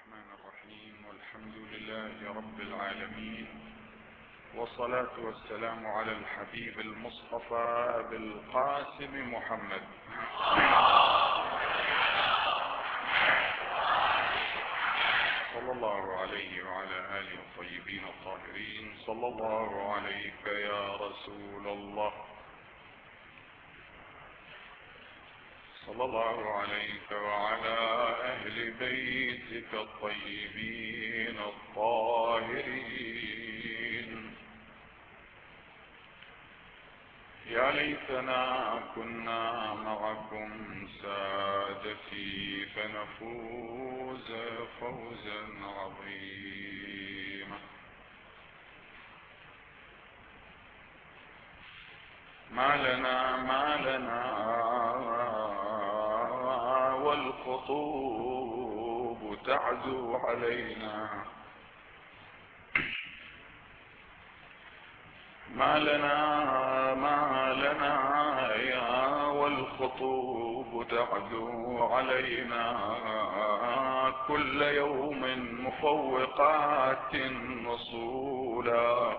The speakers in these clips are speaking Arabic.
الرحمن الرحيم، والحمد لله رب العالمين، والصلاة والسلام على الحبيب المصطفى أبي القاسم محمد صلى الله عليه وعلى آله الطيبين الطاهرين. صلى الله عليك يا رسول الله، صلى الله عليك وعلى أهل بيتك الطيبين الطاهرين. يا ليتنا كنا معكم سادتي فنفوز فوزا عظيما. ما لنا والخطوب تعزو علينا، ما لنا يا والخطوب تعزو علينا، كل يوم مفوقات وصولا،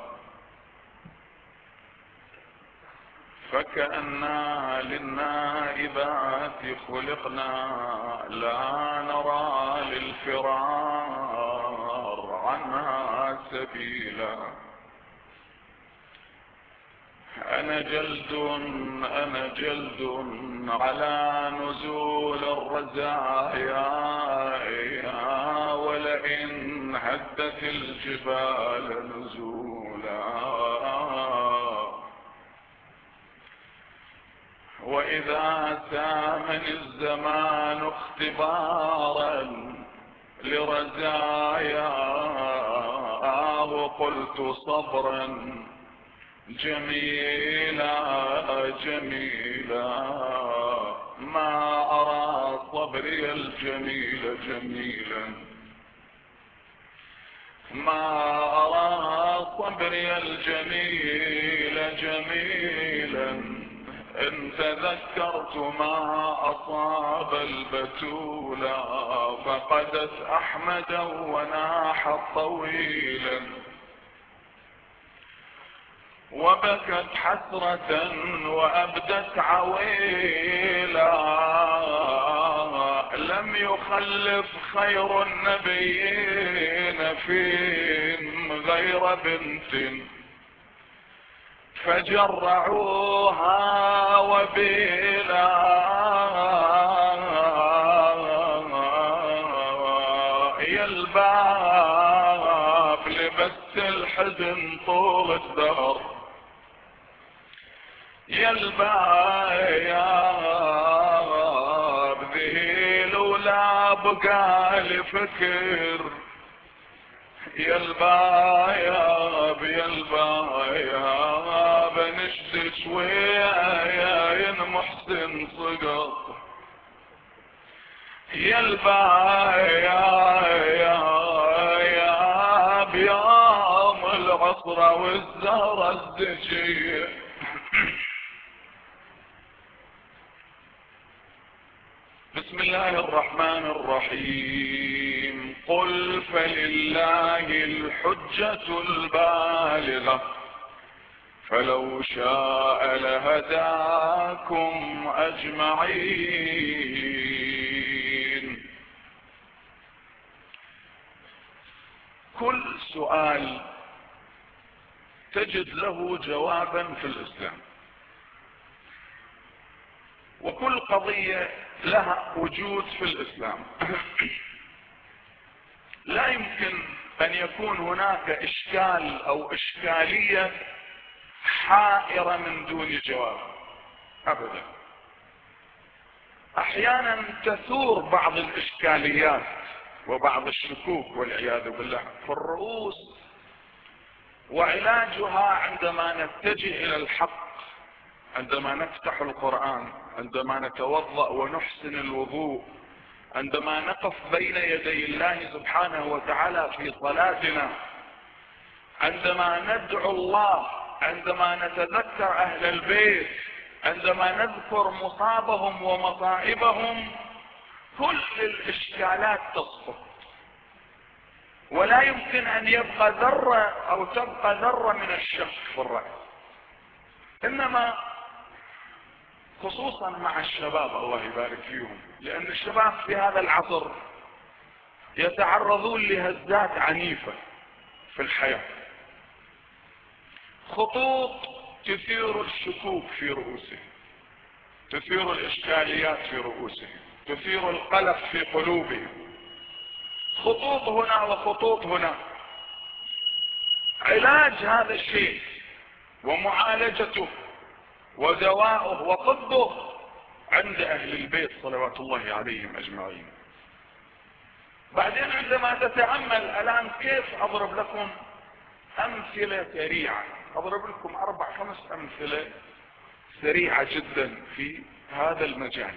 فكأننا للنائبات خلقنا، لا نرى للفرار عنها سبيلا. أنا جلد على نزول الرزايا، ولئن هدت الجبال نزولا، وإذا سامني الزمان اختبارا لرزاياه، قلت صبرا جميلا، ما أرى صبري الجميل جميلا، ما أرى صبري الجميل جميلا، إن تذكرت ما أصاب البتولا، فقدت أحمدا وناحت طويلا، وبكت حسرة وأبدت عويلا، لم يخلف خير النبيين فيهم غير بنت، فجرعوها وبيلا، يا الباب لبس الحزن طول الدهر، يا الباب ذهيل ولا بقى لفكر، يا الباب نشد شوية محسن صقر، يا الباب يوم العصرة والزهرة الزكية. بسم الله الرحمن الرحيم. قل فلله الحجة البالغة، فلو شاء لهداكم أجمعين. كل سؤال تجد له جوابا في الإسلام، وكل قضية لها وجود في الإسلام. لا يمكن أن يكون هناك إشكال أو إشكالية حائرة من دون جواب أبدا. أحيانا تثور بعض الإشكاليات وبعض الشكوك والعياذ بالله في الرؤوس، وعلاجها عندما نتجه إلى الحق، عندما نفتح القرآن، عندما نتوضأ ونحسن الوضوء، عندما نقف بين يدي الله سبحانه وتعالى في صلاتنا، عندما ندعو الله، عندما نتذكر أهل البيت، عندما نذكر مصابهم ومصائبهم، كل الإشكالات تسقط. ولا يمكن ان يبقى ذرة او تبقى ذرة من الشك في الرأي. انما خصوصا مع الشباب الله يبارك فيهم، لان الشباب في هذا العصر يتعرضون لهزات عنيفة في الحياة، خطوط تثير الشكوك في رؤوسهم، تثير الاشكاليات في رؤوسهم، تثير القلق في قلوبهم، خطوط هنا وخطوط هنا. علاج هذا الشيء ومعالجته ودواؤه وطبه عند اهل البيت صلوات الله عليهم اجمعين. بعدين عندما تتأمل الان كيف اضرب لكم امثلة سريعة، اضرب لكم 4-5 امثلة سريعة جدا في هذا المجال.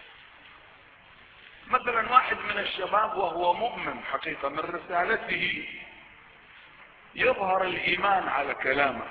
مثلا واحد من الشباب وهو مؤمن حقيقة من رسالته يظهر الايمان على كلامه،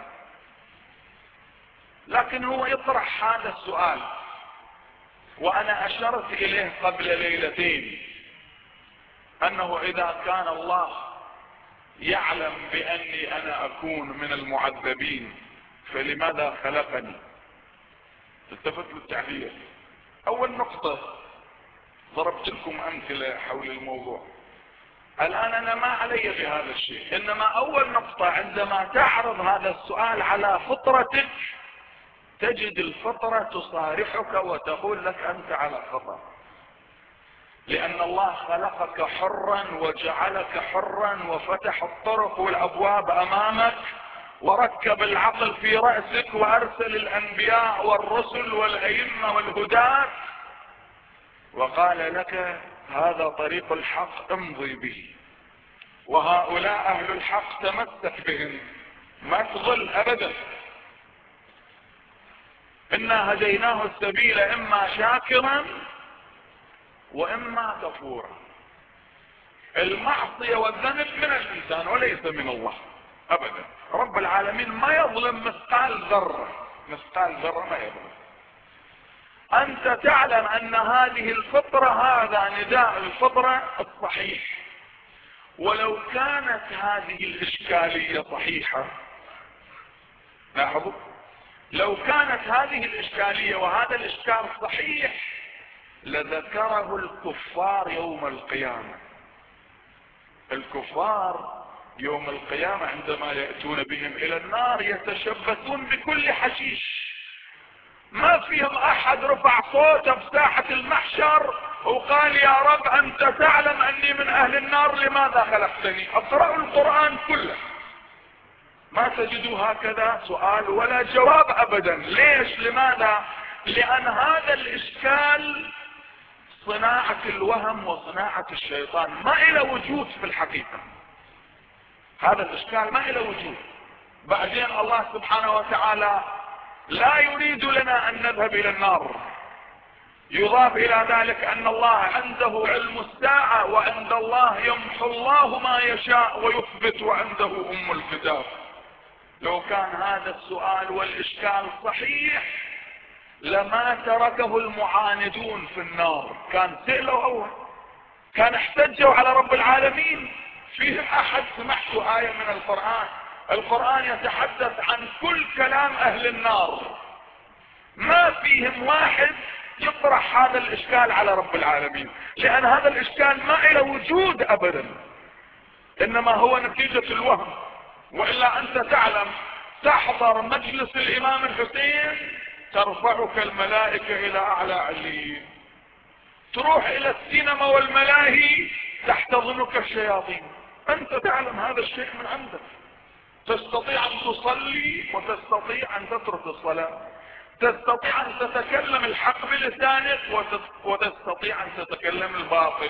لكن هو يطرح هذا السؤال، وانا اشرت اليه قبل ليلتين، انه اذا كان الله يعلم باني انا اكون من المعذبين فلماذا خلقني؟ التفت للتعبير. اول نقطة ضربت لكم امثلة حول الموضوع، الان انا ما علي بهذا الشيء، انما اول نقطة عندما تعرض هذا السؤال على فطرتك تجد الفطرة تصارحك وتقول لك انت على خطأ، لان الله خلقك حرا وجعلك حرا وفتح الطرق والابواب امامك وركب العقل في رأسك وارسل الانبياء والرسل والائمة والهداة وقال لك هذا طريق الحق امضي به، وهؤلاء اهل الحق تمسك بهم ما تضل ابدا. انا هديناه السبيل اما شاكرا واما كفورا. المعصية والذنب من الانسان وليس من الله ابدا. رب العالمين ما يظلم مثقال ذرة، مثقال ذرة ما يظلم. انت تعلم ان هذه الفطرة، هذا نداء الفطرة الصحيح، ولو كانت هذه الاشكالية صحيحة، لاحظوا، لو كانت هذه الاشكالية وهذا الاشكال صحيح لذكره الكفار يوم القيامة. الكفار يوم القيامة عندما يأتون بهم الى النار يتشبثون بكل حشيش، ما فيهم احد رفع صوته بساحة المحشر وقال يا رب انت تعلم اني من اهل النار لماذا خلقتني. اقرأوا القرآن كله ما تجدوا هكذا سؤال ولا جواب ابدا. ليش؟ لماذا؟ لان هذا الاشكال صناعة الوهم وصناعة الشيطان، ما إلى وجود في الحقيقة. هذا الاشكال ما إلى وجود. بعدين الله سبحانه وتعالى لا يريد لنا ان نذهب الى النار. يضاف الى ذلك ان الله عنده علم الساعة، وعند الله يمحو الله ما يشاء ويثبت، وعنده الكتاب. لو كان هذا السؤال والاشكال صحيح لما تركه المعاندون في النار، كان سئلوا اول، كان احتجوا على رب العالمين. فيهم احد سمعتوا آية من القرآن؟ القرآن يتحدث عن كل كلام اهل النار، ما فيهم واحد يطرح هذا الاشكال على رب العالمين، لان هذا الاشكال ما له وجود ابدا، انما هو نتيجة الوهم. والا انت تعلم، تحضر مجلس الامام الحسين ترفعك الملائكة الى اعلى عليين، تروح الى السينما والملاهي تحتضنك الشياطين. انت تعلم هذا الشيء من عندك، تستطيع ان تصلي وتستطيع ان تترك الصلاة، تستطيع ان تتكلم الحق بلسانك وتستطيع ان تتكلم الباطل،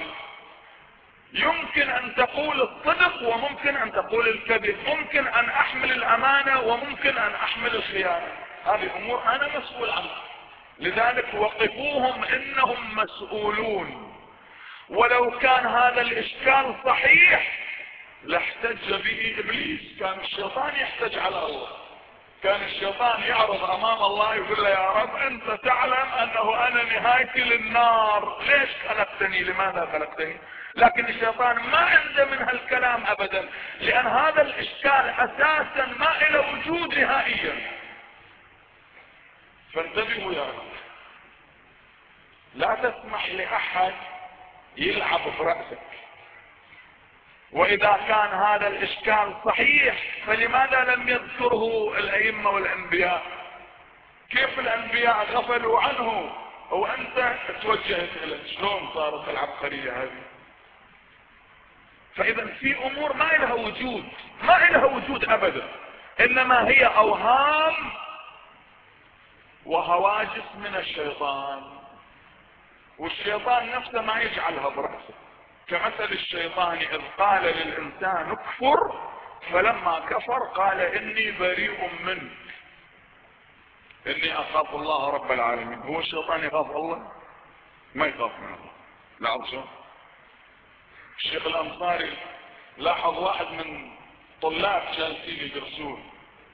يمكن ان تقول الصدق وممكن ان تقول الكذب، ممكن ان احمل الامانة وممكن ان احمل الخيانة. هذه امور انا مسؤول عنها، لذلك وقفوهم انهم مسؤولون. ولو كان هذا الاشكال صحيح لاحتج به ابليس، كان الشيطان يحتج على الله، كان الشيطان يعرض امام الله يقول له يا رب انت تعلم انه انا نهايتي للنار، ليش خلقتني؟ لماذا خلقتني؟ لكن الشيطان ما عنده من هالكلام ابدا، لان هذا الاشكال اساسا ما له وجود نهائيا. فانتبهوا يا رب، لا تسمح لاحد يلعب برأسك. واذا كان هذا الاشكال صحيح فلماذا لم يذكره الائمة والانبياء؟ كيف الانبياء غفلوا عنه وانت توجهت اليه؟ شلون صارت العبقرية هذه؟ فاذا في امور ما لها وجود، ما لها وجود ابدا، انما هي اوهام وهواجس من الشيطان، والشيطان نفسه ما يجعلها برأسه. كمثل الشيطان اذ قال للانسان اكفر فلما كفر قال اني بريء منك اني اخاف الله رب العالمين. هو الشيطان يخاف الله؟ ما يخاف من الله. لا شو الشيخ الانصاري لاحظ واحد من طلاب جالسين يدرسون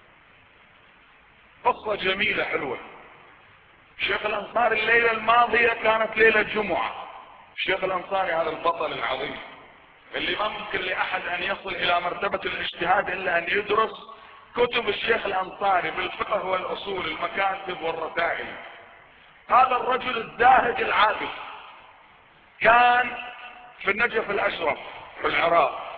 قصة جميلة حلوة. الشيخ الانصاري الليلة الماضية كانت ليلة جمعة. الشيخ الانصاري هذا البطل العظيم اللي ما ممكن لاحد ان يصل الى مرتبة الاجتهاد الا ان يدرس كتب الشيخ الانصاري بالفقه والاصول، المكاتب والرسائل. هذا الرجل الزاهد العابد كان في النجف الاشرف في العراق،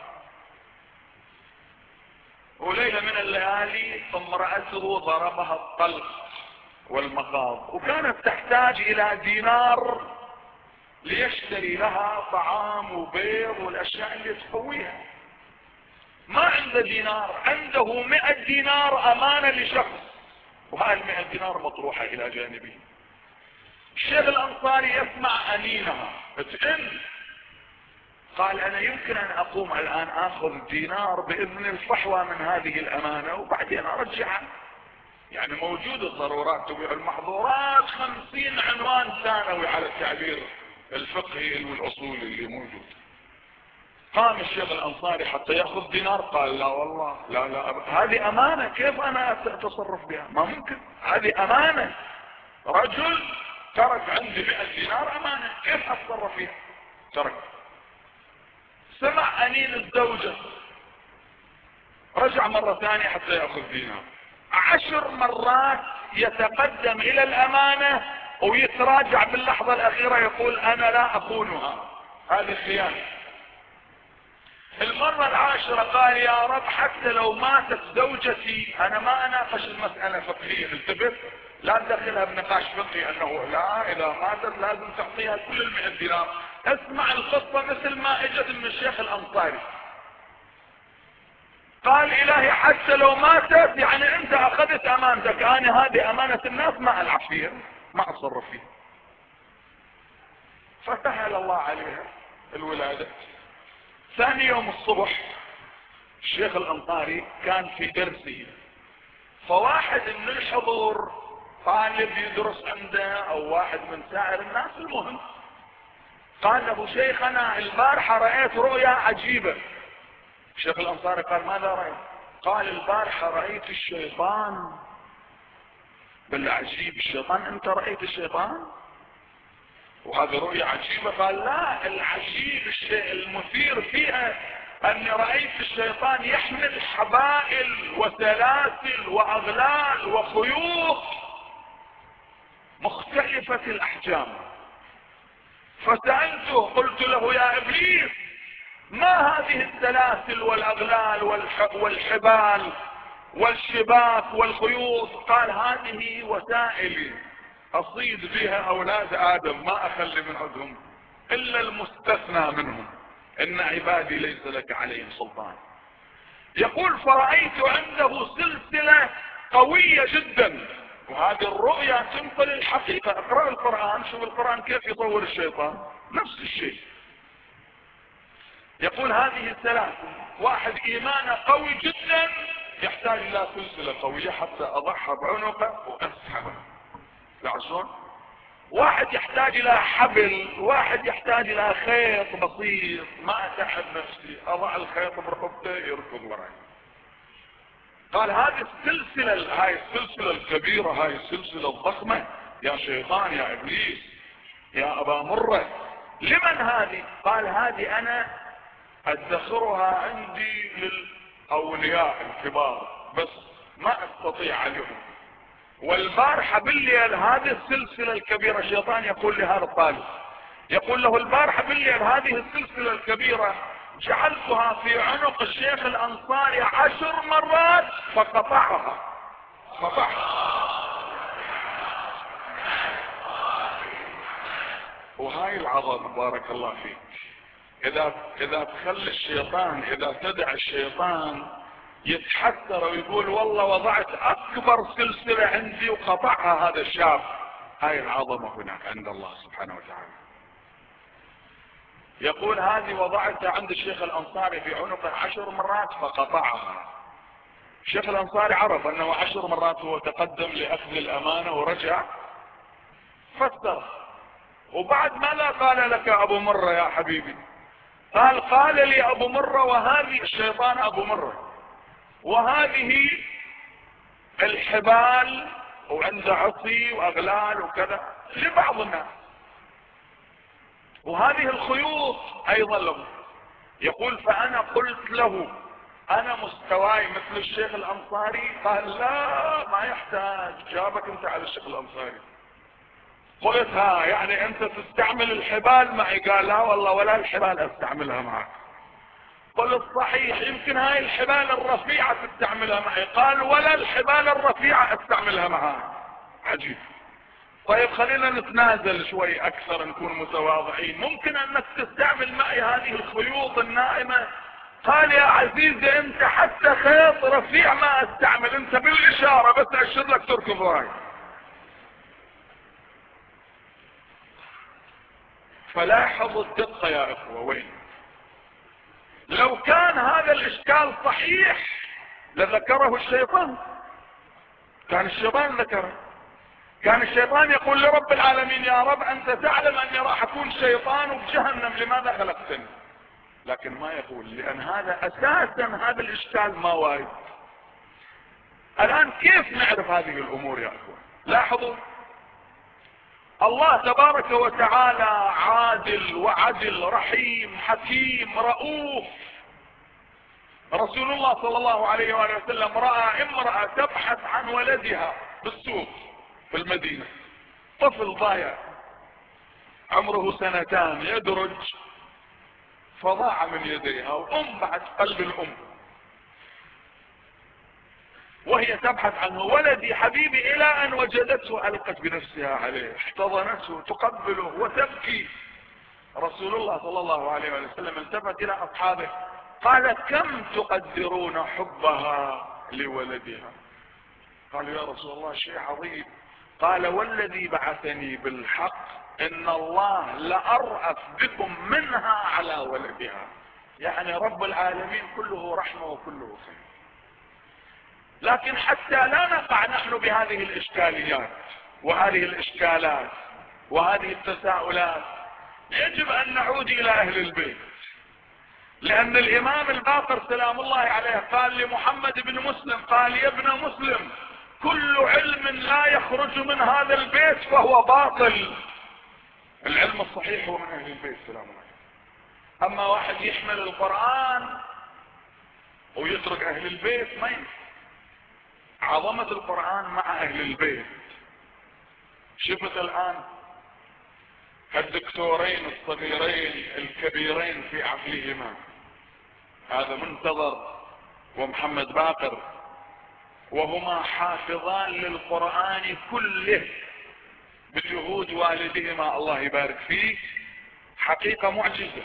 وليلة من الليالي امرأته ضربها الطلق والمخاض، وكانت تحتاج الى دينار ليشتري لها طعام وبيض والاشياء اللي تقويها. ما عنده دينار، عنده 100 دينار امانة لشخص، وهاي 100 دينار مطروحة الى جانبه. الشيخ الانصاري يسمع انينها تئن، قال انا يمكن ان اقوم الان اخذ دينار باذن الفحوى من هذه الامانة وبعدين ارجعها. يعني موجود الضرورات تبيع المحظورات، 50 عنوان ثانوي على التعبير الفقهي والاصولي اللي موجود. قام الشيخ الانصاري حتى ياخذ دينار، قال لا والله لا هذه امانة، كيف انا اتصرف بها؟ ما ممكن، هذه امانة. رجل ترك عندي 100 دينار امانة، كيف اتصرف فيها؟ ترك. سمع انين الزوجة، رجع مرة ثانية حتى ياخذ دينار. 10 مرات يتقدم الى الامانة ويتراجع باللحظة الاخيرة يقول انا لا اخونها، هذه خيانة. المرة العاشرة قال يا رب حتى لو ماتت زوجتي انا ما اناقش المسألة فقهية، انتبه، لا تدخلها بنقاش فقهي انه لا اذا ماتت لازم تعطيها كل 100 دينار. اسمع القصة مثل ما اجت من الشيخ الانصاري. قال الهي حتى لو ماتت يعني انت اخذت امانتك، انا هذه امانة الناس ما العب فيها، ما اتصرف فيها. فسهل الله عليها الولادة. ثاني يوم الصبح الشيخ الانصاري كان في درسه، فواحد من الحضور طالب يدرس عنده او واحد من سائر الناس المهم قال له شيخ انا البارحة رأيت رؤيا عجيبة. الشيخ الانصاري قال ماذا رأيت؟ قال البارحة رأيت الشيطان. بالعجيب الشيطان؟ انت رأيت الشيطان وهذه رؤيا عجيبة؟ قال لا، العجيب الشيء المثير فيها اني رأيت الشيطان يحمل حبائل وسلاسل واغلال وخيوط مختلفة الاحجام. فسألته قلت له يا ابليس ما هذه السلاسل والاغلال والحبال والشباك والخيوط؟ قال هذه وسائلي اصيد بها اولاد ادم، ما اخلي من عندهم الا المستثنى منهم، ان عبادي ليس لك عليهم سلطان. يقول فرأيت عنده سلسلة قوية جدا، وهذه الرؤيا تنقل الحقيقة. اقرأ القرآن، شوف القرآن كيف يطور الشيطان، نفس الشيء. يقول هذه السلاسل، واحد ايمانه قوي جدا يحتاج الى سلسلة قوية حتى اضعها بعنقه واسحبها. تعرفون؟ واحد يحتاج الى حبل، واحد يحتاج الى خيط بسيط، ما اتعب نفسي اضع الخيط برقبته يركض وراي. قال هذه السلسلة، هاي السلسلة الكبيرة، هاي السلسلة الضخمة، يا شيطان يا ابليس يا ابا مرة لمن هذه؟ قال هذه انا ادخرها عندي للاولياء الكبار بس ما استطيع عليهم. والبارحة بالليل هذه السلسلة الكبيرة الشيطان يقول لهذا الطالب، يقول له البارحة بالليل هذه السلسلة الكبيرة جعلتها في عنق الشيخ الانصاري 10 مرات فقطعها. وهاي العظمة بارك الله فيك. اذا تخلي الشيطان، اذا تدع الشيطان يتحسر ويقول والله وضعت اكبر سلسلة عندي وقطعها هذا الشاب، هاي العظمة هناك عند الله سبحانه وتعالى. يقول هذه وضعتها عند الشيخ الانصاري في عنقه 10 مرات فقطعها. الشيخ الانصاري عرف انه 10 مرات هو تقدم لاخذ الامانة ورجع فسر. وبعد ماذا قال لك ابو مرة يا حبيبي؟ قال لي ابو مرة وهذه الشيطان ابو مرة وهذه الحبال وعنده عصي واغلال وكذا لبعض الناس، وهذه الخيوط ايضا له. يقول فانا قلت له انا مستواي مثل الشيخ الانصاري؟ قال لا ما يحتاج، جابك انت على الشيخ الانصاري. قلت ها يعني انت تستعمل الحبال معي؟ قال لا والله ولا الحبال استعملها معك. قلت صحيح يمكن هاي الحبال الرفيعة تستعملها معي؟ قال ولا الحبال الرفيعة استعملها معها. عجيب. طيب خلينا نتنازل شوي اكثر، نكون متواضعين، ممكن انك تستعمل معي هذه الخيوط الناعمة؟ قال يا عزيزي انت حتى خيط رفيع ما استعمل، انت بالاشارة بس اشر لك تركب وراي. فلاحظوا الدقة يا اخوة وين. لو كان هذا الاشكال صحيح لذكره الشيطان، كان الشيطان ذكره. كان الشيطان يقول لرب العالمين يا رب انت تعلم اني راح اكون شيطان وبجهنم، لماذا خلقتني؟ لكن ما يقول، لان هذا اساسا هذا الاشكال ما وارد. الان كيف نعرف هذه الامور يا اخوان؟ لاحظوا الله تبارك وتعالى عادل وعدل رحيم حكيم رؤوف. رسول الله صلى الله عليه وآله وسلم رأى امرأة تبحث عن ولدها بالسوق في المدينة، طفل ضايع عمره 2 يدرج فضاع من يديها، وام بعد قلب الام وهي تبحث عنه، ولدي حبيبي، الى ان وجدته القت بنفسها عليه احتضنته تقبله وتبكي. رسول الله صلى الله عليه وسلم التفت الى اصحابه قال كم تقدرون حبها لولدها؟ قالوا يا رسول الله شيء عظيم. قال والذي بعثني بالحق ان الله لأرأف بكم منها على ولدها. يعني رب العالمين كله رحمة وكله خير. لكن حتى لا نقع نحن بهذه الاشكاليات وهذه الاشكالات وهذه التساؤلات يجب ان نعود الى اهل البيت. لان الامام الباقر سلام الله عليه قال لمحمد بن مسلم قال يا ابن مسلم كل علم لا يخرج من هذا البيت فهو باطل. العلم الصحيح هو من اهل البيت سلام الله عليه. اما واحد يحمل القرآن ويترك اهل البيت ما ينفع. عظمة القرآن مع اهل البيت. شفت الان الدكتورين الصغيرين الكبيرين في عقلهما، هذا منتظر ومحمد باقر، وهما حافظان للقرآن كله بجهود والدهما الله يبارك فيه. حقيقة معجزة.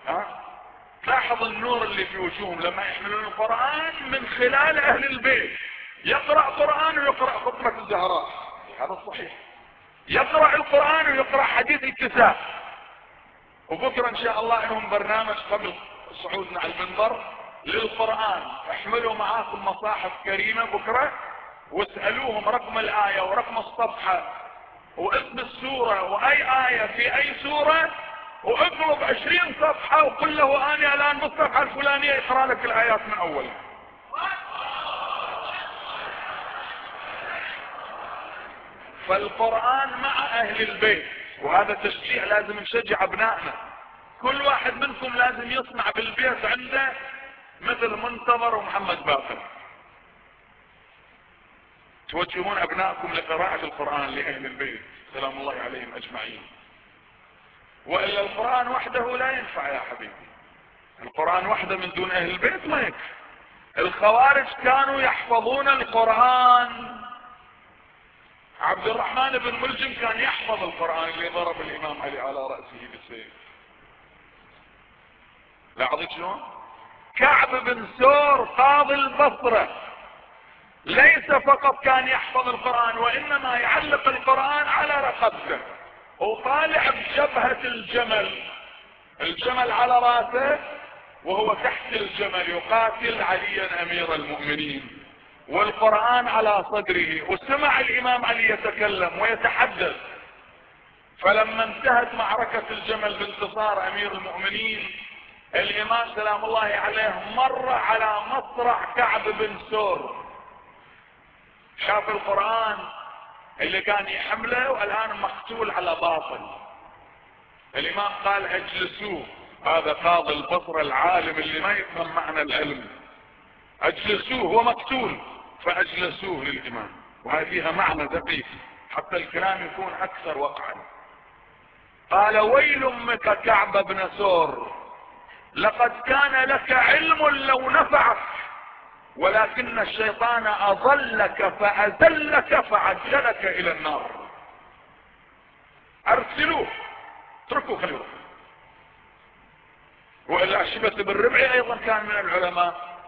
لاحظ النور اللي في وجوههم لما يحملون القرآن من خلال اهل البيت. يقرأ قرآن ويقرأ خطبة الزهراء، هذا الصحيح. يقرأ القرآن ويقرأ حديث الكساء. وبكرة ان شاء الله لهم برنامج قبل صعودنا على المنبر للقرآن، احملوا معاكم مصاحف كريمة بكرة واسألوهم رقم الآية ورقم الصفحة واسم السورة واي آية في اي سورة، واقلب 20 صفحة وقل له اني الان بالصفحة الفلانية يقرأ لك الايات من اولها. فالقرآن مع اهل البيت. وهذا تشجيع لازم نشجع ابنائنا. كل واحد منكم لازم يصنع بالبيت عنده مثل منتظر ومحمد باقر. توجهون ابنائكم لقراءة القرآن لأهل البيت سلام الله عليهم اجمعين. وإلا القرآن وحده لا ينفع يا حبيبي، القرآن وحده من دون أهل البيت ما يكفي. الخوارج كانوا يحفظون القرآن. عبد الرحمن بن ملجم كان يحفظ القرآن اللي ضرب الإمام علي على رأسه بالسيف. لاحظت شلون؟ كعب بن سور قاضي البصرة ليس فقط كان يحفظ القرآن، وإنما يعلق القرآن على رقبته وطالع بجبهة الجمل على راسه، وهو تحت الجمل يقاتل عليا أمير المؤمنين، والقرآن على صدره. وسمع الإمام علي يتكلم ويتحدث. فلما انتهت معركة الجمل بانتصار أمير المؤمنين، الإمام سلام الله عليه مر على مصرع كعب بن سور، شاف القرآن اللي كان يحمله والآن مقتول على باطل. الإمام قال اجلسوه، هذا قاضي البصرة العالم اللي ما يفهم معنى العلم، اجلسوه هو مقتول، فاجلسوه للإمام. وهذه معنى دقيق حتى الكلام يكون أكثر وقعا. قال ويل امك كعب بن سور، لقد كان لك علم لو نفعك، ولكن الشيطان أضلك فأذلك فعجلك إلى النار. أرسلوه، اتركوا خلوه. وإلا شبت بالربعي أيضا كان من العلماء.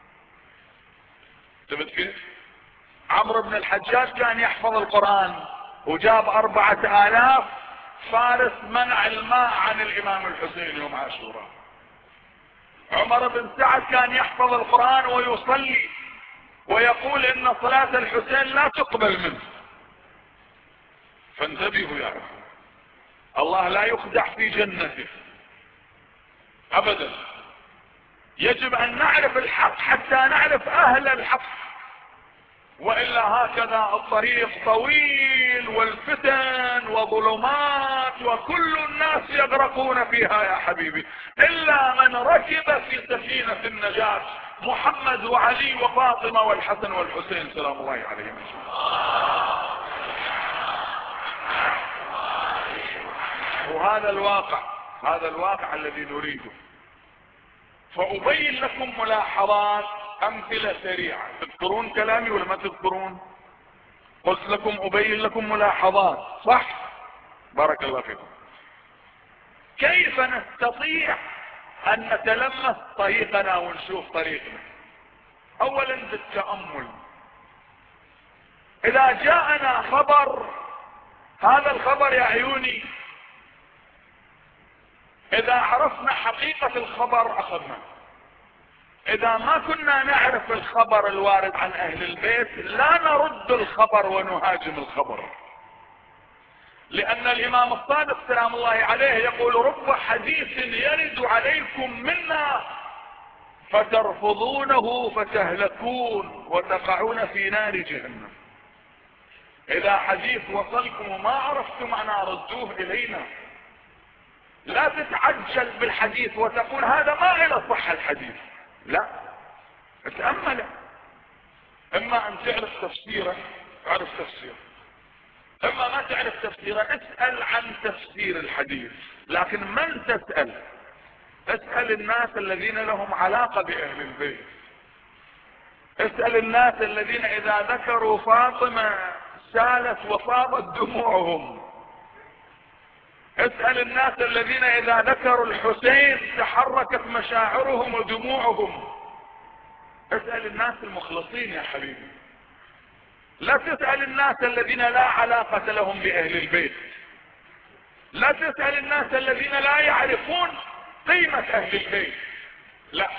تبت كيف؟ عمرو بن الحجاج كان يحفظ القرآن وجاب 4000 فارس منع الماء عن الإمام الحسين يوم عاشوراء. عمر بن سعد كان يحفظ القرآن ويصلي ويقول إن صلاة الحسين لا تقبل منه. فانتبهوا يا رب، الله لا يخدع في جنته أبدا. يجب أن نعرف الحق حتى نعرف أهل الحق، وإلا هكذا الطريق طويل والفتن وظلمات وكل الناس يغرقون فيها يا حبيبي، إلا من ركب في سفينة النجاة، محمد وعلي وفاطمة والحسن والحسين سلام الله عليهم. وهذا الواقع، هذا الواقع الذي نريده. فأبين لكم ملاحظات أمثلة سريعة. تذكرون كلامي ولا ما تذكرون؟ قلت لكم أبين لكم ملاحظات، صح؟ بارك الله فيكم. كيف نستطيع أن نتلمس طريقنا ونشوف طريقنا؟ أولا بالتأمل. إذا جاءنا خبر، هذا الخبر يا عيوني إذا عرفنا حقيقة الخبر أخذنا. إذا ما كنا نعرف الخبر الوارد عن أهل البيت لا نرد الخبر ونهاجم الخبر، لأن الإمام الصادق سلام الله عليه يقول رب حديث يرد عليكم منا فترفضونه فتهلكون وتقعون في نار جهنم. إذا حديث وصلكم وما عرفتم أنا ردوه إلينا. لا تتعجل بالحديث وتقول هذا ما إلى صح الحديث، لا، اتأمل. اما ان تعرف تفسيره اعرف تفسيره، اما ما تعرف تفسيره اسأل عن تفسير الحديث. لكن من تسأل؟ اسأل الناس الذين لهم علاقة بأهل البيت. اسأل الناس الذين اذا ذكروا فاطمة سالت وفاضت دموعهم. اسأل الناس الذين اذا ذكروا الحسين تحركت مشاعرهم ودموعهم. اسأل الناس المخلصين يا حبيبي، لا تسأل الناس الذين لا علاقة لهم بأهل البيت، لا تسأل الناس الذين لا يعرفون قيمة أهل البيت. لا،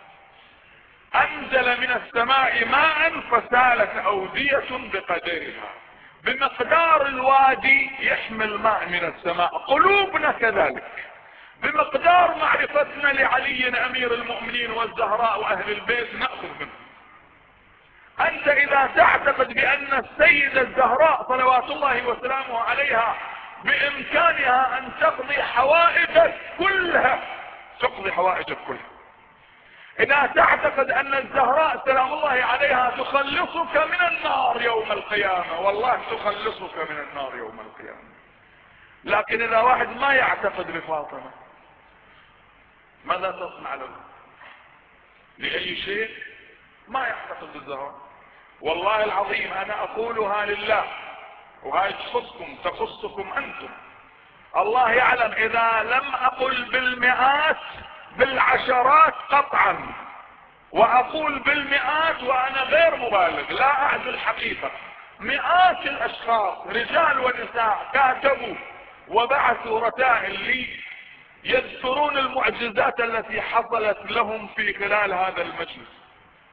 أنزل من السماء ماء فسالت أودية بقدرها، بمقدار الوادي يحمل ماء من السماء. قلوبنا كذلك، بمقدار معرفتنا لعلي أمير المؤمنين والزهراء وأهل البيت نأخذ منه. أنت إذا تعتقد بأن السيدة الزهراء صلوات الله وسلامه عليها بامكانها ان تقضي حوائجك كلها، تقضي حوائجك كلها. اذا تعتقد ان الزهراء سلام الله عليها تخلصك من النار يوم القيامة، والله تخلصك من النار يوم القيامة. لكن اذا واحد ما يعتقد بفاطمة ماذا تصنع له؟ لأي شيء ما يعتقد بالزهراء. والله العظيم انا اقولها لله، وهاي تخصكم انتم. الله يعلم اذا لم اقل بالمئات بالعشرات قطعا، واقول بالمئات وانا غير مبالغ، لا اعد الحقيقة. مئات الاشخاص رجال ونساء كاتبوا وبعثوا رسائل لي يذكرون المعجزات التي حصلت لهم في خلال هذا المجلس.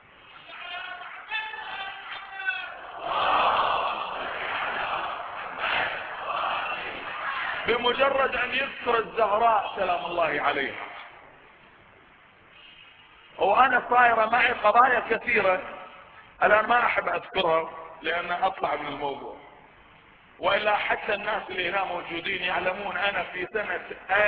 بمجرد ان يذكر الزهراء سلام الله عليها. وانا صايرة معي قضايا كثيرة الان ما احب اذكرها لان اطلع من الموضوع، والا حتى الناس اللي هنا موجودين يعلمون انا في سنة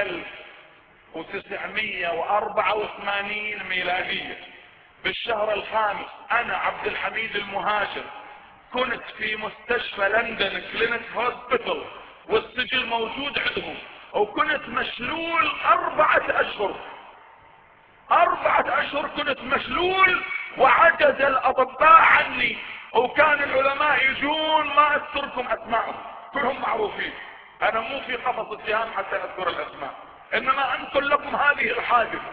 1984 ميلادية بالشهر الخامس انا عبد الحميد المهاجر كنت في مستشفى لندن كلينيك هوسبيتال، والسجل موجود عندهم، وكنت مشلول 4 اشهر. 4 اشهر كنت مشلول، وعجز الاطباء عني، وكان العلماء يجون ما اذكركم اسمائهم كلهم معروفين، انا مو في قفص اتهام حتى اذكر الاسماء، انما انقل لكم هذه الحادثة.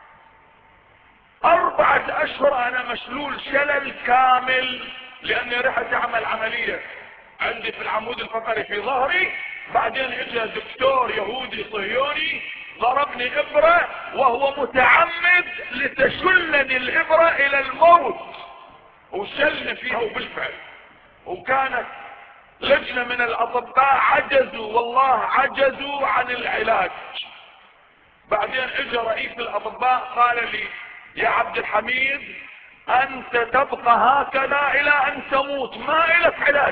4 اشهر انا مشلول شلل كامل، لاني رحت اعمل عملية عندي في العمود الفقري في ظهري، بعدين اجى دكتور يهودي صهيوني ضربني ابرة وهو متعمد لتشلني الابرة الى الموت، وشلني فيها وبالفعل. وكانت لجنة من الاطباء عجزوا، والله عجزوا عن العلاج. بعدين اجى رئيس الاطباء قال لي يا عبد الحميد انت تبقى هكذا الى ان تموت، ما لك علاج،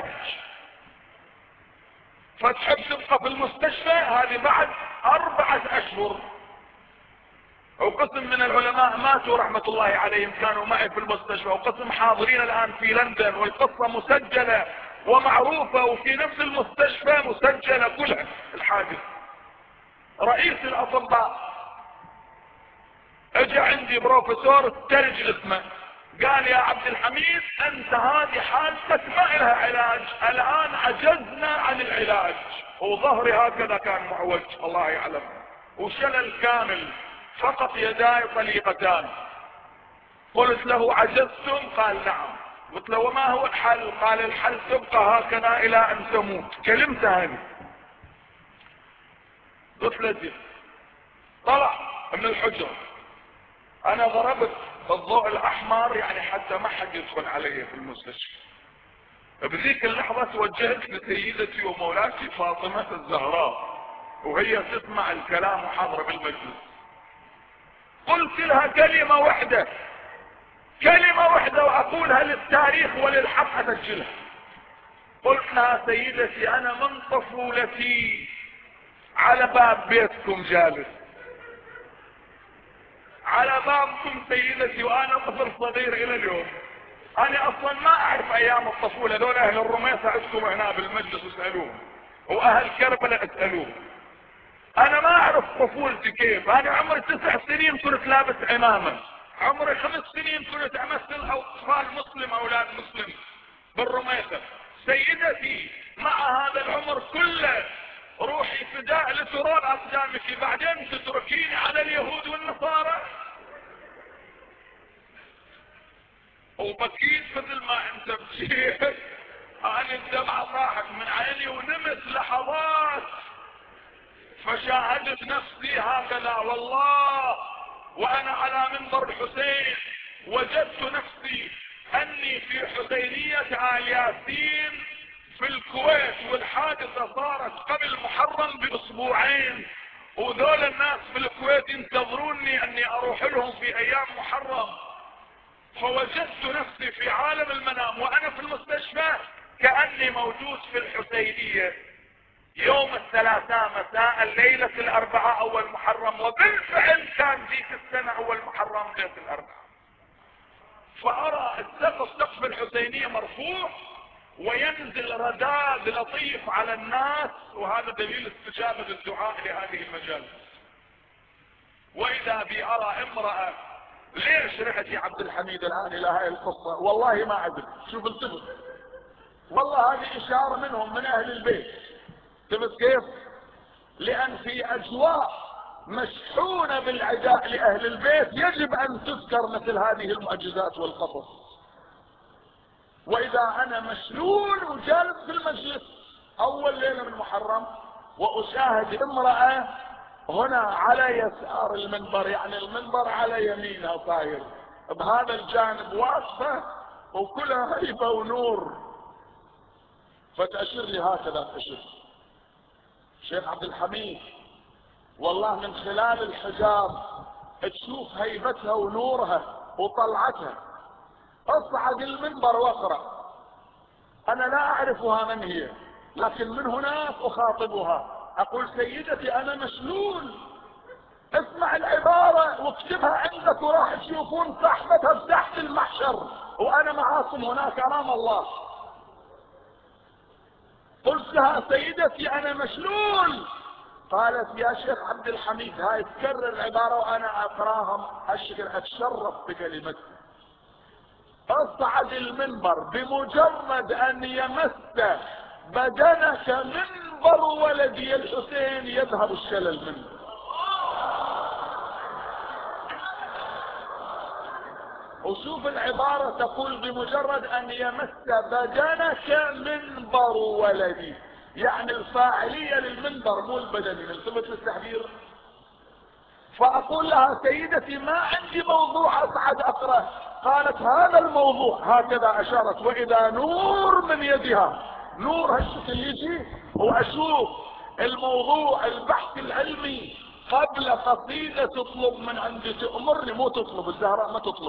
فتحب تبقى في المستشفى. هذه بعد 4 اشهر. وقسم من العلماء ماتوا رحمة الله عليهم كانوا معي في المستشفى، وقسم حاضرين الان في لندن، والقصة مسجلة ومعروفة، وفي نفس المستشفى مسجلة كلها الحادث. رئيس الاطباء اجى عندي بروفيسور ترج اسمه، قال يا عبد الحميد انت هذه حالتك ما لها علاج، الان عجزنا عن العلاج. وظهري هكذا كان معوج الله يعلم، وشلل كامل، فقط يداي طليقتان. قلت له عجزتم؟ قال نعم. قلت له وما هو الحل؟ قال الحل تبقى هكذا الى ان تموت. كلمته هذه. قلت له طلع من الحجرة، انا ضربت الضوء الاحمر يعني حتى ما حد يدخل علي في المستشفى. بذيك اللحظة توجهت لسيدتي ومولاتي فاطمة الزهراء، وهي تسمع الكلام وحاضرة بالمجلس. قلت لها كلمة واحدة، كلمة واحدة، واقولها للتاريخ وللحق اسجلها. قلت لها سيدتي انا من طفولتي على باب بيتكم جالس، على بابكم سيدتي، وانا طفل صغير الى اليوم. انا اصلا ما اعرف ايام الطفولة، دول اهل الرميصة عندكم هنا بالمجلس اسألوهم، واهل كربلاء اسألوهم. انا ما اعرف طفولتي كيف. انا عمري 9 سنين كنت لابس عمامة، عمري 5 سنين كنت امثل اطفال مسلم اولاد مسلم بالرميصة. سيدتي مع هذا العمر كله روحي فداء لترون اقدامك، بعدين تتركيني على اليهود والنصارى. وبكيت مثل ما انت بكيت، انا الدمعة طاحت من عيني ونمت لحظات، فشاهدت نفسي هكذا والله وانا على منبر الحسين، وجدت نفسي اني في حسينية آل ياسين في الكويت، والحادثة صارت قبل محرم باسبوعين، وذول الناس في الكويت ينتظروني اني اروح لهم في ايام محرم. فوجدت نفسي في عالم المنام وانا في المستشفى كأني موجود في الحسينية. يوم الثلاثاء مساء ليلة الاربعاء اول محرم، وبالفعل كان ذيك السنة اول محرم ليلة الاربعاء. فارى سقف الحسينية مرفوع وينزل رداد لطيف على الناس، وهذا دليل استجابة الدعاء لهذه المجالس. واذا بي ارى امرأة، ليش رحت يا عبد الحميد الان الى هاي القصة؟ والله ما ادري. شوف الطفل، والله هذه اشارة منهم من اهل البيت. شفت كيف؟ لان في اجواء مشحونة بالعداء لاهل البيت يجب ان تذكر مثل هذه المعجزات والقصص. واذا انا مشلول وجالس في المجلس اول ليلة من محرم واشاهد امرأة هنا على يسار المنبر، يعني المنبر على يمينها طاير، بهذا الجانب واقفة وكلها هيبة ونور، فتأشر لي هكذا تأشر. شيخ عبد الحميد والله من خلال الحجاب تشوف هيبتها ونورها وطلعتها. اصعد المنبر واقرأ، انا لا اعرفها من هي، لكن من هناك اخاطبها اقول سيدتي انا مشلول، اسمع العبارة واكتبها عندك وراح تشوفون صحبتها تحت المحشر وانا معاكم هناك امام الله. قلت لها سيدتي انا مشلول، قالت يا شيخ عبد الحميد هاي تكرر العبارة وانا اقراها اتشرف بكلمتها. اصعد المنبر بمجرد ان يمس بدنك منبر ولدي الحسين يذهب الشلل منه. وشوف العبارة تقول بمجرد ان يمس بدنك منبر ولدي، يعني الفاعلية للمنبر مو البدني، نلتفت للتعبير. فاقول لها سيدتي ما عندي موضوع اصعد اقرأ، قالت هذا الموضوع، هكذا اشارت، واذا نور من يدها، نور هالشكل يجي واشوف الموضوع البحث العلمي قبل قصيدة تطلب من عندي، تأمرني مو تطلب، الزهراء ما تطلب،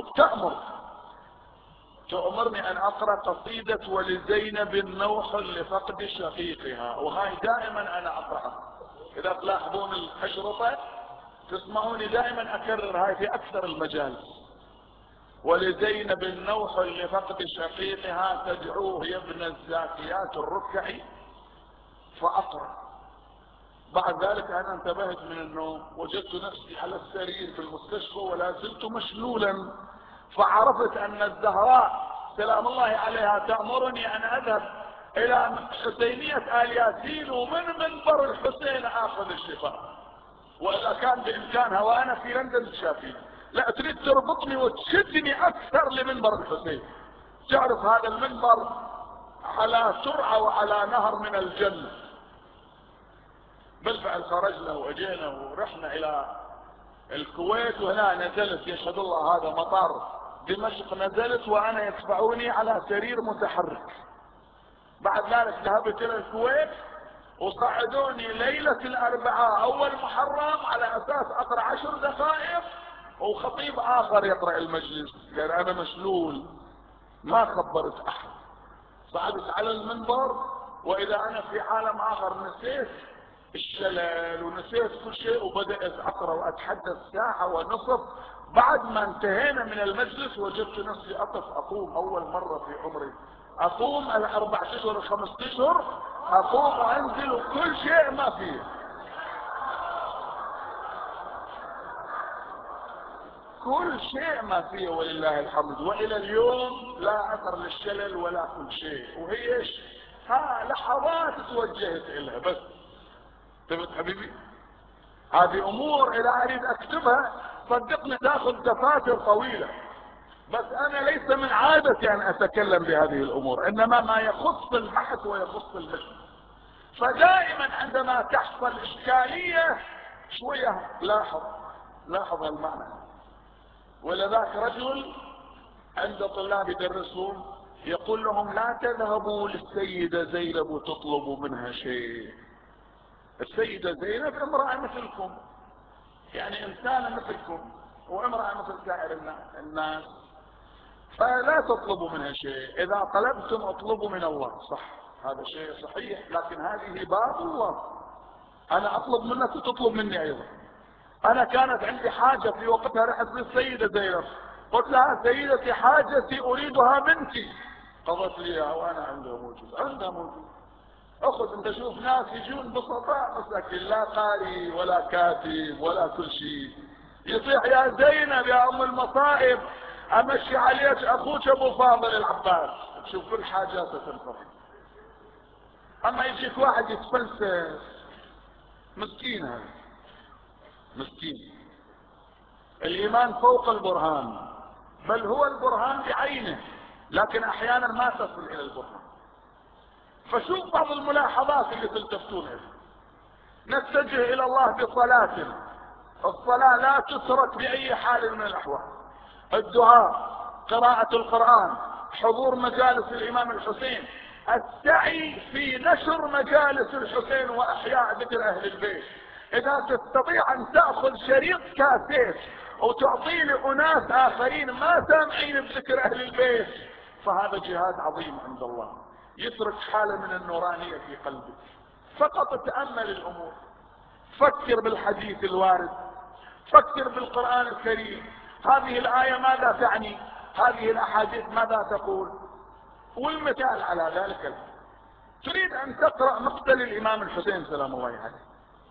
تأمرني ان اقرأ قصيدة ولزينب النوح لفقد شقيقها، وهاي دائما انا اقرأها. اذا تلاحظون الاشرطة تسمعوني دائما اكرر هاي في اكثر المجالس. ولزينب النوح لفقد شقيقها تدعوه يا ابن الزاكيات الركع، فاقرأ. بعد ذلك انا انتبهت من النوم، وجدت نفسي على السرير في المستشفى ولا زلت مشلولا، فعرفت ان الزهراء سلام الله عليها تأمرني ان اذهب الى حسينية آل ياسين ومن منبر الحسين اخذ الشفاء، واذا كان بامكانها وانا في لندن تشافيني، لا تريد تربطني وتشدني اكثر لمنبر الحسين. تعرف هذا المنبر على ترعة وعلى نهر من الجنة. بالفعل خرجنا واجينا ورحنا الى الكويت، وهنا نزلت يشهد الله هذا مطار دمشق، نزلت وانا يدفعوني على سرير متحرك. بعد ذلك ذهبت الى الكويت وصعدوني ليلة الاربعاء اول محرم على اساس اقرأ 10 دقائق وخطيب اخر يقرأ المجلس، لان انا مشلول ما خبرت احد. صعدت على المنبر واذا انا في عالم اخر، نسيت الشلل ونسيت كل شيء، وبدأت اقرأ واتحدث ساعة ونصف. بعد ما انتهينا من المجلس وجدت نفسي اقوم اول مرة في عمري، اقوم 4 اشهر 5 اشهر اقوم وانزل وكل شيء ما فيه، كل شيء ما فيه ولله الحمد. والى اليوم لا اثر للشلل ولا كل شيء، وهي ايش؟ لحظات توجهت الها بس. فهمت حبيبي؟ هذه امور اذا اريد اكتبها صدقني تاخذ دفاتر طويلة، بس انا ليس من عادتي ان اتكلم بهذه الامور، انما ما يخص البحث ويخص المثل. فدائما عندما تحصل اشكالية شوية لاحظ المعنى. ولذاك رجل عند طلاب يدرسون يقول لهم لا تذهبوا للسيدة زينب وتطلبوا منها شيء. السيدة زينب امرأة مثلكم، يعني انسانة مثلكم وامرأة مثل سائر الناس، فلا تطلبوا منها شيء. اذا طلبتم اطلبوا من الله، صح، هذا شيء صحيح، لكن هذه باب الله، انا اطلب منك وتطلب مني ايضا. انا كانت عندي حاجة في وقتها، رحت للسيدة زينب قلت لها سيدتي حاجتي اريدها منك، قضت لي وانا عندها موجود. اخذ انت، شوف ناس يجون بسطاء مساكين، لا قاري ولا كاتب ولا كل شيء، يصيح يا زينب يا ام المصائب امشي عليك اخوك ابو فاضل العباس، تشوف كل حاجاته تنفرد. اما يجيك واحد يتفلسف، مسكين، هذا مسكين. الايمان فوق البرهان، بل هو البرهان بعينه، لكن احيانا ما تصل الى البرهان. فشوف بعض الملاحظات اللي تلتفتون لها. نتجه الى الله بصلاة، الصلاة لا تترك باي حال من الاحوال، الدعاء، قراءة القرآن، حضور مجالس الامام الحسين، السعي في نشر مجالس الحسين واحياء ذكر اهل البيت. اذا تستطيع ان تأخذ شريط كاسيت وتعطيه لاناس اخرين ما سامعين بذكر اهل البيت، فهذا جهاد عظيم عند الله، يترك حالة من النورانية في قلبك. فقط تأمل الامور، فكر بالحديث الوارد، فكر بالقرآن الكريم، هذه الآية ماذا تعني، هذه الأحاديث ماذا تقول. والمثال على ذلك، تريد أن تقرأ مقتل الإمام الحسين سلام الله عليه،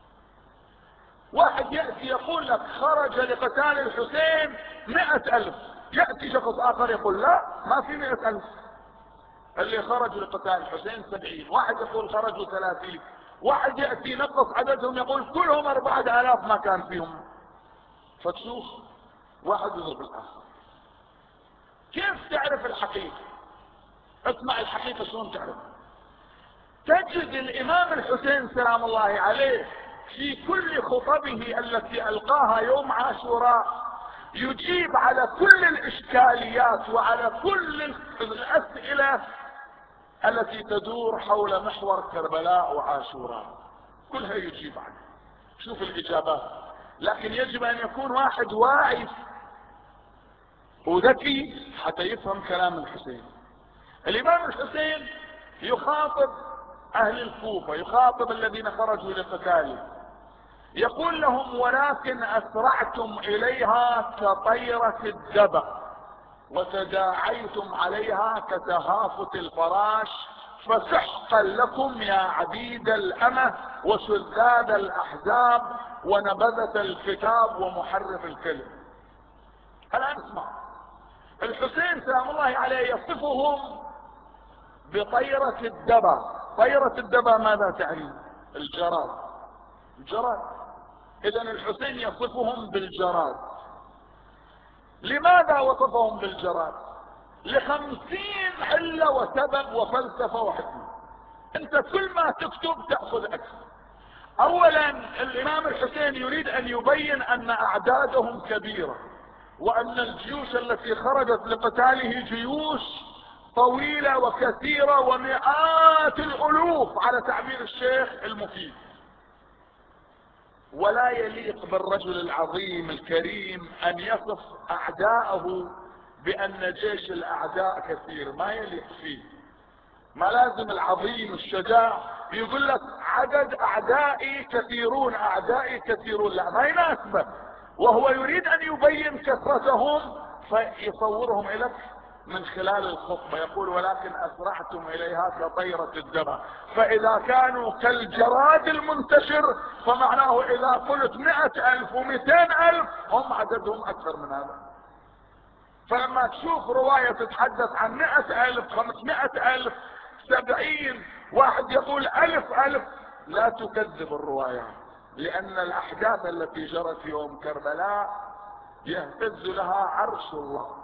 واحد يأتي يقول لك خرج لقتال الحسين 100,000، يأتي شخص آخر يقول لا ما في 100,000، اللي خرجوا لقتال الحسين 70، واحد يقول خرجوا 30، واحد يأتي نقص عددهم يقول كلهم 4,000 ما كان فيهم. فتشوف واحد يضرب الآخر. كيف تعرف الحقيقة؟ اسمع الحقيقة شلون تعرف. تجد الإمام الحسين سلام الله عليه في كل خطبه التي ألقاها يوم عاشوراء يجيب على كل الإشكاليات وعلى كل الأسئلة التي تدور حول محور كربلاء وعاشوراء، كلها يجيب عنها. شوف الإجابات، لكن يجب أن يكون واحد واعي وذكي حتى يفهم كلام الحسين. الإمام الحسين يخاطب أهل الكوفة، يخاطب الذين خرجوا لقتاله، يقول لهم ولكن أسرعتم إليها كطيرة الدبق وتداعيتم عليها كتهافت الفراش، فسحقا لكم يا عبيد الأمة وشذاذ الأحزاب ونبذة الكتاب ومحرف الكلم. الآن اسمع، الحسين سلام الله عليه يصفهم بطيرة الدبا. طيرة الدبا ماذا تعني؟ الجراد، الجراد. إذا الحسين يصفهم بالجراد. لماذا وصفهم بالجراد؟ ل50 علة وسبب وفلسفة وحكمة. انت كل ما تكتب تأخذ أكثر. اولا الامام الحسين يريد ان يبين ان اعدادهم كبيرة، وان الجيوش التي خرجت لقتاله جيوش طويلة وكثيرة ومئات الالوف على تعبير الشيخ المفيد. ولا يليق بالرجل العظيم الكريم ان يصف اعداءه بان جيش الاعداء كثير، ما يليق فيه. ما لازم العظيم الشجاع يقول لك عدد اعدائي كثيرون، اعدائي كثيرون، لا ما يناسبه. وهو يريد ان يبين كثرتهم فيصورهم اليك من خلال الخطبة، يقول ولكن اسرعتم اليها كطيرة الدبا. فاذا كانوا كالجراد المنتشر فمعناه اذا قلت 100,000 و200,000 هم عددهم اكثر من هذا. فلما تشوف رواية تتحدث عن 100,000 500,000 70 واحد يقول 1000 لا تكذب الروايات، لان الاحداث التي جرت في يوم كربلاء يهتز لها عرش الله.